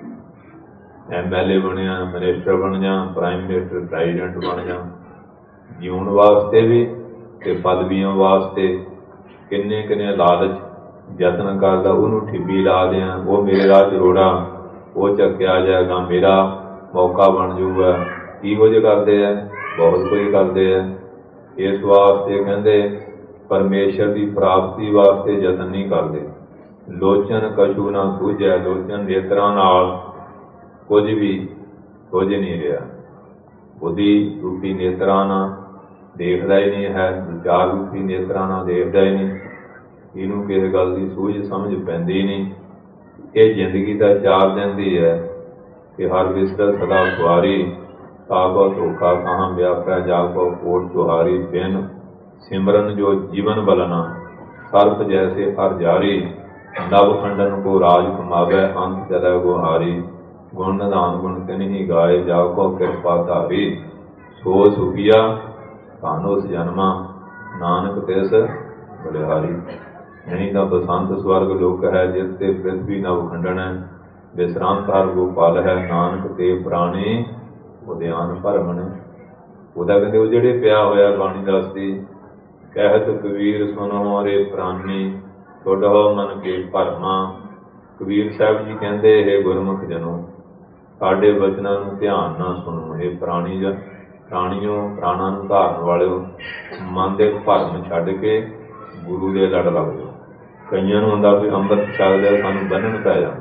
B: ਐਮ ਐਲ ਏ ਬਣਿਆ, ਮਿਨਿਸਟਰ ਬਣ ਜਾ, ਪ੍ਰਾਈਮ ਮਿਨਿਸਟਰ, ਪ੍ਰੈਜ਼ੀਡੈਂਟ ਬਣ ਜਾ। ਜਿਉਣ ਵਾਸਤੇ ਵੀ ਤੇ ਪਦਵੀਆਂ ਵਾਸਤੇ ਕਿੰਨੇ ਕਿੰਨੇ ਲਾਲਚ ਯਤਨ ਕਰਦਾ। ਉਹਨੂੰ ਠਿੱਬੀ ਲਾ ਦਿਆਂ, ਉਹ ਮੇਰੇ ਰਾਹ 'ਚ ਰੋੜਾ, ਉਹ ਚੱਕਿਆ ਜਾਏਗਾ, ਮੇਰਾ ਮੌਕਾ ਬਣ ਜਾਊਗਾ। ਕੀ ਕੁਝ ਕਰਦੇ ਹੈ, ਬਹੁਤ ਕੁਝ ਕਰਦੇ ਹੈ। ਇਸ ਵਾਸਤੇ ਕਹਿੰਦੇ ਪਰਮੇਸ਼ਰ ਦੀ ਪ੍ਰਾਪਤੀ ਵਾਸਤੇ ਯਤਨ ਨਹੀਂ ਕਰਦੇ। ਲੋਚਨ ਕਛੂ ਨਾ ਸੂਝੈ, ਲੋਚਨ ਨੇਤਰਾਂ ਨਾਲ ਕੁਝ ਵੀ ਕੁਝ ਨਹੀਂ ਰਿਹਾ। ਬੁੱਧੀ ਰੂਪੀ ਨੇਤਰਾਂ ਨਾਲ ਦੇਖਦਾ ਹੀ ਨਹੀਂ ਹੈ, ਵਿਚਾਰ ਰੂਪੀ ਨੇਤਰਾਂ ਨਾਲ ਦੇਖਦਾ ਹੀ ਨਹੀਂ। ਇਹਨੂੰ ਕਿਸੇ ਗੱਲ ਦੀ ਸੂਝ ਸਮਝ ਪੈਂਦੀ ਨਹੀਂ। ਇਹ ਜ਼ਿੰਦਗੀ ਦਾ ਚਾਰ ਦਿਨ ਦੀ ਹੈ ਕਿ ਹਰ ਵਿਸਰਤ ਸਦਾ ਖੁਆਰੀ, ਕਾਗੋ ਧੋਖਾ ਕਹਾਂ ਵਿਆਪੈ, ਜਾਗੋ ਕੋਟ ਤੁਹਾਰੀ। ਬਿਨ ਸਿਮਰਨ ਜੋ ਜੀਵਨ ਬਲਨਾ, ਸਰਪ ਜੈਸੇ ਹਰ ਜਾਰੀ। ਨਵ ਖੰਡਨ ਕੋ ਰਾਜ ਕਮਾਵੈ, ਅੰਤ ਚਲੈ ਗੁਹਾਰੀ। ਗੁਣ ਨਿਧਾਨ ਗੁਣ ਤਿਨ ਹੀ ਗਾਏ, ਜਾਗੋ ਕਿਰਪਾ ਧਾਰੀ। ਸੋ ਸੁਖੀਆ ਧਨ ਉਸ ਜਨਮਾ, ਨਾਨਕ ਤਿਸ ਬਲਿਹਾਰੀ। ਨਹੀਂ ਤਾਂ ਬਸੰਤ ਸਵਰਗ ਲੋਕ ਹੈ, ਜਿਸ ਤੇ ਪ੍ਰਿਥਵੀ ਨਵ ਖੰਡਨ। ਵਿਸਰਾਂਤ ਹਰ ਗੋਪਾਲ ਹੈ, ਨਾਨਕ ਤੇ ਪ੍ਰਾਣੀ ਉਦਿਆਨ ਭਰਮਣ। ਉਹਦਾ ਕਹਿੰਦੇ ਉਹ ਜਿਹੜੇ ਪਿਆ ਹੋਇਆ ਬਾਣੀ ਦੱਸਦੀ, ਕਹਿਤ ਕਬੀਰ ਸੁਨੋ ਰੇ ਪ੍ਰਾਨੀ, ਛੋਡੋ ਮਨ ਕੇ ਭਰਮਾ। ਕਬੀਰ ਸਾਹਿਬ ਜੀ ਕਹਿੰਦੇ, ਇਹ ਗੁਰਮੁਖ ਜਨੋ ਸਾਡੇ ਵਚਨਾਂ ਨੂੰ ਧਿਆਨ ਨਾਲ ਸੁਣੋ। ਇਹ ਪ੍ਰਾਣੀ ਜਨ ਪ੍ਰਾਣੀਓ, ਪ੍ਰਾਣਾਂ ਨੂੰ ਧਾਰਨ ਵਾਲਿਓ, ਮਨ ਦੇ ਭਰਮ ਛੱਡ ਕੇ ਗੁਰੂ ਦੇ ਲੜ ਲੱਗ ਜਾਓ। ਕਈਆਂ ਨੂੰ ਹੁੰਦਾ ਵੀ ਅੰਮ੍ਰਿਤ ਛਕਦੇ ਸਾਨੂੰ ਬੰਨਣ ਪੈ ਜਾਂਦਾ।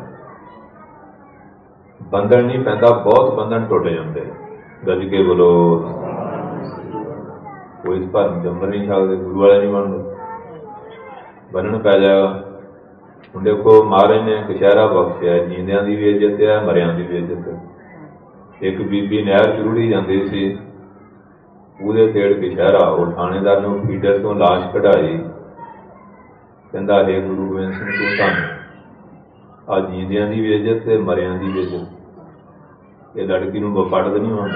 B: ਬੰਧਨ ਨਹੀਂ ਪੈਂਦਾ, ਬਹੁਤ ਬੰਧਨ ਟੁੱਟ ਜਾਂਦੇ। ਗੱਜ ਕੇ ਬੋਲੋ, ਕੋਈ ਇਸ ਭਰਮ 'ਚ ਅੰਮ੍ਰਿਤ ਨਹੀਂ ਛਕਦੇ, ਗੁਰੂ ਵਾਲੇ ਨਹੀਂ ਬਣਦੇ, ਬੰਨਣ ਪੈ ਜਾਏਗਾ। ਹੁਣ ਦੇਖੋ ਮਹਾਰਾਜ ਨੇ ਕਛਹਿਰਾ ਬਖਸ਼ਿਆ, ਜੀਂਦਿਆਂ ਦੀ ਵੀ ਇੱਜ਼ਤ ਹੈ, ਮਰਿਆਂ ਦੀ ਵੀ ਇੱਜ਼ਤ ਹੈ। ਇੱਕ ਬੀਬੀ ਨਹਿਰ 'ਚ ਰੁੜੀ ਜਾਂਦੀ ਸੀ, ਉਹਦੇ ਤੇੜ ਕਛਹਿਰਾ। ਉਹ ਥਾਣੇਦਾਰ ਨੂੰ ਫੀਡਰ ਤੋਂ ਲਾਸ਼ ਕਢਾਈ, ਕਹਿੰਦਾ ਹੇ ਗੁਰੂ ਗੋਬਿੰਦ ਸਿੰਘ ਤੂੰ ਧੰਨ, ਆ ਜੀਂਦਿਆਂ ਦੀ ਵੀ ਇੱਜ਼ਤ ਤੇ ਮਰਿਆਂ ਦੀ ਵੀ ਇੱਜ਼ਤ। ਇਹ ਲੜਕੀ ਨੂੰ ਬਪੜਦ ਨਹੀਂ ਆਉਂਦੇ,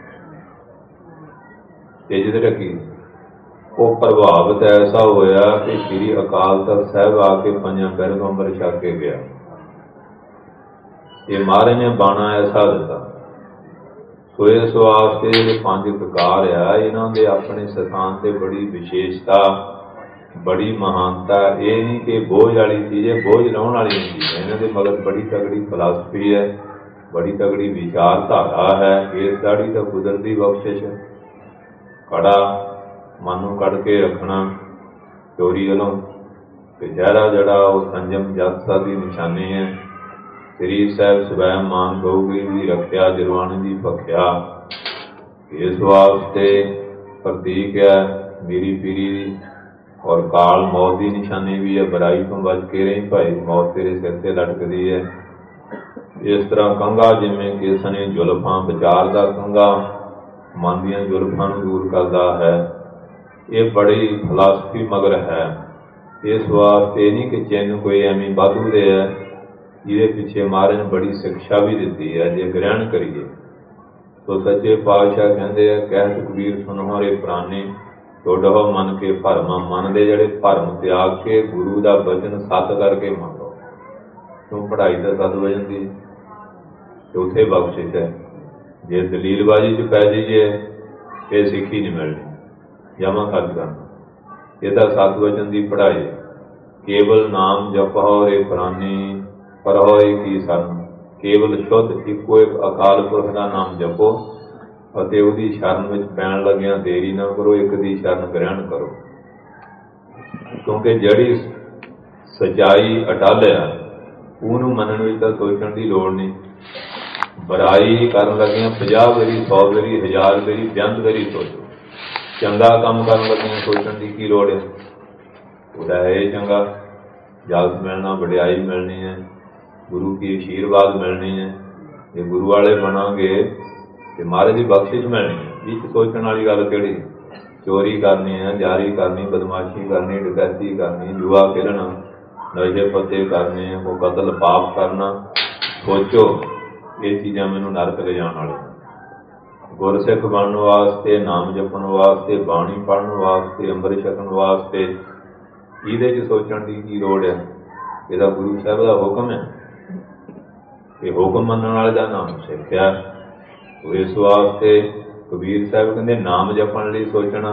B: ਇੱਜ਼ਤ ਰੱਖੀ। ਉਹ ਪ੍ਰਭਾਵਿਤ ਐਸਾ ਹੋਇਆ ਕਿ ਸ਼੍ਰੀ ਅਕਾਲ ਤਖਤ ਸਾਹਿਬ ਆ ਕੇ ਪੰਜਾਂ ਪੈਰਗੰਬਰ ਛਕ ਕੇ ਗਿਆ। ਇਹ ਮਹਾਰਾਜ ਨੇ ਬਾਣਾ ਐਸਾ ਦਿੱਤਾ। ਸੋ ਇਸ ਵਾਸਤੇ ਪੰਜ ਕਕਾਰ ਆ, ਇਹਨਾਂ ਦੇ ਆਪਣੇ ਸਥਾਨ ਤੇ ਬੜੀ ਵਿਸ਼ੇਸ਼ਤਾ, ਬੜੀ ਮਹਾਨਤਾ। ਇਹ ਨਹੀਂ ਕਿ ਬੋਝ ਵਾਲੀ ਚੀਜ਼ ਹੈ, ਬੋਝ ਲਾਉਣ ਵਾਲੀ ਨਹੀਂ ਚੀਜ਼ ਹੈ। ਇਹਨਾਂ ਦੇ ਮਗਰ ਬੜੀ ਤਗੜੀ ਫਲਸਫੀ ਹੈ, ਬੜੀ ਤਗੜੀ ਵਿਚਾਰਧਾਰਾ ਹੈ। ਇਸ ਦਾੜੀ ਦਾ ਕੁਦਰਤੀ ਬਖਸ਼ਿਸ਼ ਹੈ। ਕੜਾ ਮਨ ਨੂੰ ਕੱਢ ਕੇ ਰੱਖਣਾ ਚੋਰੀ ਵੱਲੋਂ, ਤੇ ਜ਼ਹਿਰਾ ਜਿਹੜਾ ਉਹ ਸੰਜਮ ਜਸਤਾ ਦੀ ਨਿਸ਼ਾਨੀ ਹੈ। ਸ੍ਰੀ ਸਾਹਿਬ ਸਵੈ ਮਾਨ ਗਊਗੀ ਦੀ ਰੱਖਿਆ, ਜਰਵਾਣੀ ਦੀ ਭਖਿਆ। ਇਸ ਵਾਸਤੇ ਪ੍ਰਤੀਕ ਹੈ ਮੀਰੀ ਪੀਰੀ ਦੀ। ਔਰ ਕਾਲ ਮੌਤ ਦੀ ਨਿਸ਼ਾਨੀ ਵੀ ਹੈ। ਬੁਰਾਈ ਤੋਂ ਬਚ ਕੇ ਰਹੀ ਭਾਈ, ਮੌਤ ਤੇਰੇ ਸਿਰ ਤੇ ਲਟਕਦੀ ਹੈ। ਇਸ ਤਰ੍ਹਾਂ ਕੰਘਾ ਜਿਵੇਂ ਕਿ ਸਨੇ ਜ਼ੁਲਫਾਂ, ਵਿਚਾਰ ਦਾ ਕੰਘਾ ਮਨ ਦੀਆਂ ਜ਼ੁਲਫਾਂ ਨੂੰ ਦੂਰ ਕਰਦਾ ਹੈ। ਇਹ ਬੜੀ ਫਲਸਫੀ ਮਗਰ ਹੈ। ਇਸ ਵਾਸਤੇ ਨਹੀਂ ਕਿ ਚਿੰਨ੍ਹ ਕੋਈ ਐਵੇਂ ਵਾਧੂ ਦੇ ਹੈ, ਇਹਦੇ ਪਿੱਛੇ ਮਹਾਰਾਜ ਨੇ ਬੜੀ ਸਿੱਖਿਆ ਵੀ ਦਿੱਤੀ ਹੈ। ਜੇ ਗ੍ਰਹਿਣ ਕਰੀਏ ਤੋ ਸੱਚੇ ਪਾਤਸ਼ਾਹ ਕਹਿੰਦੇ ਆ, ਕਹਿਤ ਕਬੀਰ ਸੁਨਹੁ ਰੇ ਪ੍ਰਾਨੀ, ਛੋਡਹੁ ਮਨ ਕੇ ਭਰਮ। ਮਨ ਦੇ ਜਿਹੜੇ ਭਰਮ ਤਿਆਗ ਕੇ ਗੁਰੂ ਦਾ ਬਚਨ ਸੱਤ ਕਰਕੇ ਮੰਨ ਲਓ। ਕਿਉਂ? ਪੜ੍ਹਾਈ ਤਾਂ ਸੱਤ ਵਜਨ ਦੀ, ਚੌਥੇ ਬਖਸ਼ਿਸ਼ ਹੈ। ਜੇ ਦਲੀਲਬਾਜ਼ੀ 'ਚ ਪੈ ਜਾਈਏ ਇਹ ਸਿੱਖੀ ਨਹੀਂ ਮਿਲਣੀ, ਜਮ੍ਹਾਂ ਖਰਚ ਕਰਨਾ। ਇਹ ਤਾਂ ਸੱਤ ਵਚਨ ਦੀ ਪੜ੍ਹਾਈ। ਕੇਵਲ ਨਾਮ ਜਪਹੁ ਰੇ ਪ੍ਰਾਨੀ, ਪਰਹੁ ਏਕ ਹੀ ਸਰਨ। ਕੇਵਲ ਸ਼ੁੱਧ ਇੱਕੋ ਇੱਕ ਅਕਾਲ ਪੁਰਖ ਦਾ ਨਾਮ ਜਪੋ ਅਤੇ ਉਹਦੀ ਸ਼ਰਨ ਵਿੱਚ ਪੈਣ ਲੱਗਿਆਂ ਦੇਰੀ ਨਾ ਕਰੋ, ਇੱਕ ਦੀ ਸ਼ਰਨ ਗ੍ਰਹਿਣ ਕਰੋ। ਕਿਉਂਕਿ ਜਿਹੜੀ ਸੱਚਾਈ ਅਟੱਲ ਆ ਉਹਨੂੰ ਮੰਨਣ ਵਿੱਚ ਤਾਂ ਸੋਚਣ ਦੀ ਲੋੜ ਨਹੀਂ। ਬੁਰਾਈ ਕਰਨ ਲੱਗਿਆਂ ਪੰਜਾਹ ਵਾਰੀ, ਸੌ ਵਾਰੀ, ਹਜ਼ਾਰ ਵਾਰੀ, ਬੇਅੰਤ ਵਾਰੀ ਸੋਚੋ। ਚੰਗਾ ਕੰਮ ਕਰਨ ਲੱਗਿਆਂ ਸੋਚਣ ਦੀ ਕੀ ਲੋੜ ਹੈ? ਉਹਦਾ ਹੈ ਇਹ ਚੰਗਾ, ਜਸ ਮਿਲਣਾ, ਵਡਿਆਈ ਮਿਲਣੀ ਹੈ, ਗੁਰੂ ਕੀ ਆਸ਼ੀਰਵਾਦ ਮਿਲਣੀ ਹੈ। ਜੇ ਗੁਰੂ ਵਾਲੇ ਬਣਾਂਗੇ ਤੇ ਮਹਾਰਾਜ ਦੀ ਬਖਸ਼ਿਸ਼ ਮਿਲਣੀ ਹੈ। ਵਿੱਚ ਸੋਚਣ ਵਾਲੀ ਗੱਲ ਕਿਹੜੀ? ਚੋਰੀ ਕਰਨੀ ਹੈ, ਜਾਰੀ ਕਰਨੀ, ਬਦਮਾਸ਼ੀ ਕਰਨੀ, ਡਕੈਤੀ ਕਰਨੀ, ਜੂਆ ਖੇਲਣਾ, ਨਸ਼ੇ ਪੱਤੇ ਕਰਨੇ, ਉਹ ਕਤਲ ਪਾਪ ਕਰਨਾ। ਸੋਚੋ ਇਹ ਚੀਜ਼ਾਂ ਮੈਨੂੰ ਨਰਕ ਲਿਜਾਣ ਵਾਲੀਆਂ। ਗੁਰਸਿੱਖ ਬਣਨ ਵਾਸਤੇ, ਨਾਮ ਜਪਣ ਵਾਸਤੇ, ਬਾਣੀ ਪੜ੍ਹਨ ਵਾਸਤੇ, ਅੰਮ੍ਰਿਤ ਛਕਣ ਵਾਸਤੇ ਇਹਦੇ 'ਚ ਸੋਚਣ ਦੀ ਕੀ ਲੋੜ ਹੈ? ਇਹਦਾ ਗੁਰੂ ਸਾਹਿਬ ਦਾ ਹੁਕਮ ਹੈ ਕਿ ਹੁਕਮ ਮੰਨਣ ਵਾਲੇ ਦਾ ਨਾਮ ਸਿੱਖਿਆ। ਇਸ ਵਾਸਤੇ ਕਬੀਰ ਸਾਹਿਬ ਕਹਿੰਦੇ ਨਾਮ ਜਪਣ ਲਈ ਸੋਚਣਾ।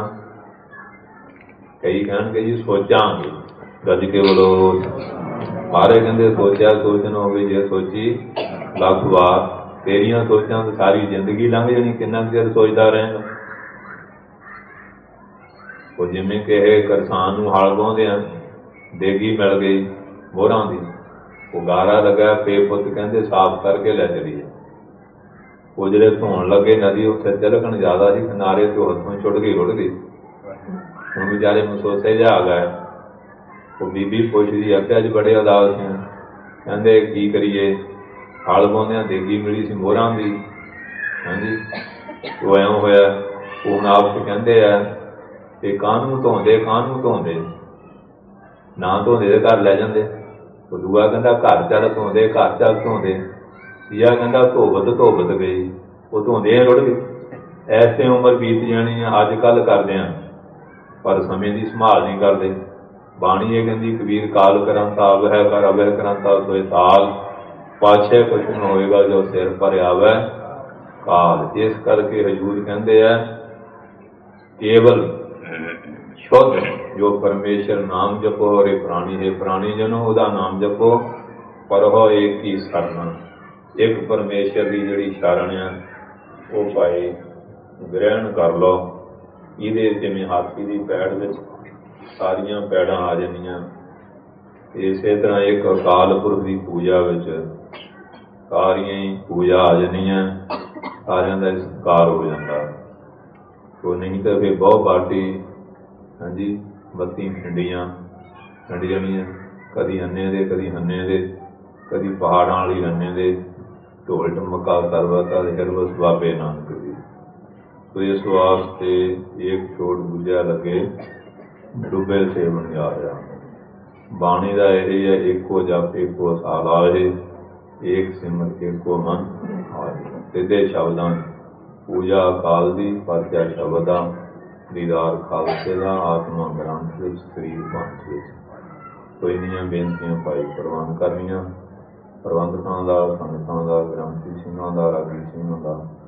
B: ਕਈ ਕਹਿਣਗੇ ਜੀ ਸੋਚਾਂਗੇ, ਗੱਜ ਕੇ ਬੋਲੋ। ਮਹਾਰਾਜ ਕਹਿੰਦੇ ਸੋਚਿਆ ਸੋਚਣ ਹੋਵੇ ਜੇ ਸੋਚੀ ਲੱਖ ਵਾਰ। ਤੇਰੀਆਂ ਸੋਚਾਂ ਤਾਂ ਸਾਰੀ ਜ਼ਿੰਦਗੀ ਲੰਘ ਜਾਣੀ, ਕਿੰਨਾ ਚਿਰ ਸੋਚਦਾ ਰਹੇਗਾ। ਉਹ ਜਿਵੇਂ ਕਿ ਇਹ ਕਿਸਾਨ ਨੂੰ ਹਲ ਵਾਹੁੰਦੇ ਆ, ਦੇਗੀ ਮਿਲ ਗਈ ਮੋਹਰਾਂ ਦੀ, ਉਹ ਗਾਰਾ ਲੱਗਾ, ਪੇ ਪੁੱਤ ਕਹਿੰਦੇ ਸਾਫ਼ ਕਰਕੇ ਲੈ ਚਲੀਏ। ਉਹ ਜਿਹੜੇ ਧੋਣ ਲੱਗੇ ਨਦੀ, ਉੱਥੇ ਤਿਲਕਣ ਜ਼ਿਆਦਾ ਸੀ, ਕਿਨਾਰੇ ਤੋਂ ਹੱਥੋਂ ਛੁੱਟ ਗਈ, ਰੁੜ ਗਈ। ਹੁਣ ਵਿਚਾਰੇ ਮਸੋਸੇ ਜਿਹਾ ਆ ਗਏ। ਉਹ ਬੀਬੀ ਪੁੱਛਦੀ ਆ ਕਿ ਅੱਜ ਬੜੇ ਉਦਾਸ ਸੀ। ਕਹਿੰਦੇ ਕੀ ਕਰੀਏ, ਹਲ ਵਾਹੁੰਦਿਆਂ ਦੇਗੀ ਮਿਲੀ ਸੀ ਮੋਹਰਾਂ ਦੀ। ਹਾਂਜੀ, ਉਹ ਇਉਂ ਹੋਇਆ। ਉਹ ਹੁਣ ਆਪ 'ਚ ਕਹਿੰਦੇ ਆ ਤੇ ਕਾਹਨੂੰ ਧੋਂਦੇ, ਕਾਹਨੂੰ ਧੋਂਦੇ, ਨਾ ਧੋਂਦੇ ਦੇ ਘਰ ਲੈ ਜਾਂਦੇ। ਉਹ ਦੂਆ ਕਹਿੰਦਾ ਘਰ ਚੱਲ ਧੋਂਦੇ, ਘਰ ਚੱਲ ਧੋਂਦੇ। ਤੀਆ ਕਹਿੰਦਾ ਧੋਬਤ ਧੋਬਤ ਗਈ, ਉਹ ਧੋਂਦੇ ਰੁੜ ਗਏ। ਐਸੇ ਉਮਰ ਬੀਤ ਜਾਣੀ ਆ। ਅੱਜ ਕੱਲ੍ਹ ਕਰਦੇ ਹਾਂ ਪਰ ਸਮੇਂ ਦੀ ਸੰਭਾਲ ਨਹੀਂ ਕਰਦੇ। ਬਾਣੀ ਇਹ ਕਹਿੰਦੀ ਕਬੀਰ ਕਾਲ ਕਰੰਤਾ ਅਵਹਿ ਕਰ ਅਵਹਿ ਕਰੰਤਾ ਸੋਏ ਸਾਲ, ਪਾਛੇ ਕੁਛ ਨਾ ਹੋਏਗਾ ਜੋ ਸਿਰ ਪਰ ਆਵੈ ਕਾਲ। ਇਸ ਕਰਕੇ ਹਜ਼ੂਰ ਕਹਿੰਦੇ ਆ ਕੇਵਲ ਸ਼ੁੱਧ ਜੋ ਪਰਮੇਸ਼ਰ ਨਾਮ ਜਪੋ ਰੇ ਪ੍ਰਾਣੀ ਹੈ ਪ੍ਰਾਣੀ ਜਨੋ, ਉਹਦਾ ਨਾਮ ਜਪੋ। ਪਰਹੁ ਏਕ ਹੀ ਸਰਣ, ਇੱਕ ਪਰਮੇਸ਼ਰ ਦੀ ਜਿਹੜੀ ਸ਼ਰਨ ਆ ਉਹ ਭਾਈ ਗ੍ਰਹਿਣ ਕਰ ਲਓ। ਇਹਦੇ ਜਿਵੇਂ ਹਾਥੀ ਦੀ ਪੈੜ ਵਿੱਚ ਸਾਰੀਆਂ ਪੈੜਾਂ ਆ ਜਾਂਦੀਆਂ, ਇਸੇ ਤਰ੍ਹਾਂ ਇੱਕ ਅਕਾਲ ਪੁਰਖ ਦੀ ਪੂਜਾ ਵਿੱਚ ਸਾਰੀਆਂ ਹੀ ਪੂਜਾ ਆ ਜਾਂਦੀਆਂ, ਸਾਰਿਆਂ ਦਾ ਸਤਿਕਾਰ ਹੋ ਜਾਂਦਾ। ਉਹ ਨਹੀਂ ਤਾਂ ਫਿਰ ਬਹੁਤ ਬਾਟੀ, ਹਾਂਜੀ, ਬੱਤੀ ਖਿੰਡੀਆਂ ਖਿੰਡ ਜਾਣੀਆਂ, ਕਦੀ ਅੰਨੇ ਦੇ, ਕਦੀ ਹੰਨੇ ਦੇ, ਕਦੀ ਪਹਾੜਾਂ ਵਾਲੀ ਰੰਨੇ ਦੇ, ਢੋਲ ਢਮਕਾ ਸਰਬਤਾ ਦੇ ਹਰਵਸ ਬਾਬੇ ਨਾਨਕ ਦੀ। ਸੋ ਇਸ ਵਾਸਤੇ ਇੱਕ ਛੋੜ ਦੂਜਾ ਲੱਗੇ, ਡੁੱਬੇ ਸੇਵਨ ਜਾ ਰਿਹਾ। ਬਾਣੀ ਦਾ ਇਹ ਹੈ ਇੱਕੋ ਜਪ ਇੱਕੋ ਸਾਲ ਆਏ, ਏਕ ਸਿਮਰ ਇੱਕੋ ਮਨ ਆਏ। ਸਿੱਧੇ ਸ਼ਬਦਾਂ ਪੂਜਾ ਅਕਾਲ ਦੀ, ਪਰਚਾ ਸ਼ਬਦ ਦਾ, ਦੀਦਾਰ ਖਾਲਸੇ ਦਾ, ਆਤਮਾ ਗ੍ਰੰਥ ਵਿੱਚ, ਸਰੀਰ ਪੰਥ ਵਿੱਚ। ਸੋ ਇੰਨੀਆਂ ਬੇਨਤੀਆਂ ਭਾਈ ਪ੍ਰਵਾਨ ਕਰਨੀਆਂ। ਪ੍ਰਬੰਧਕਾਂ ਦਾ, ਸੰਗਤਾਂ ਦਾ, ਗ੍ਰੰਥੀ ਸਿੰਘਾਂ ਦਾ, ਰਾਗੀ ਸਿੰਘਾਂ ਦਾ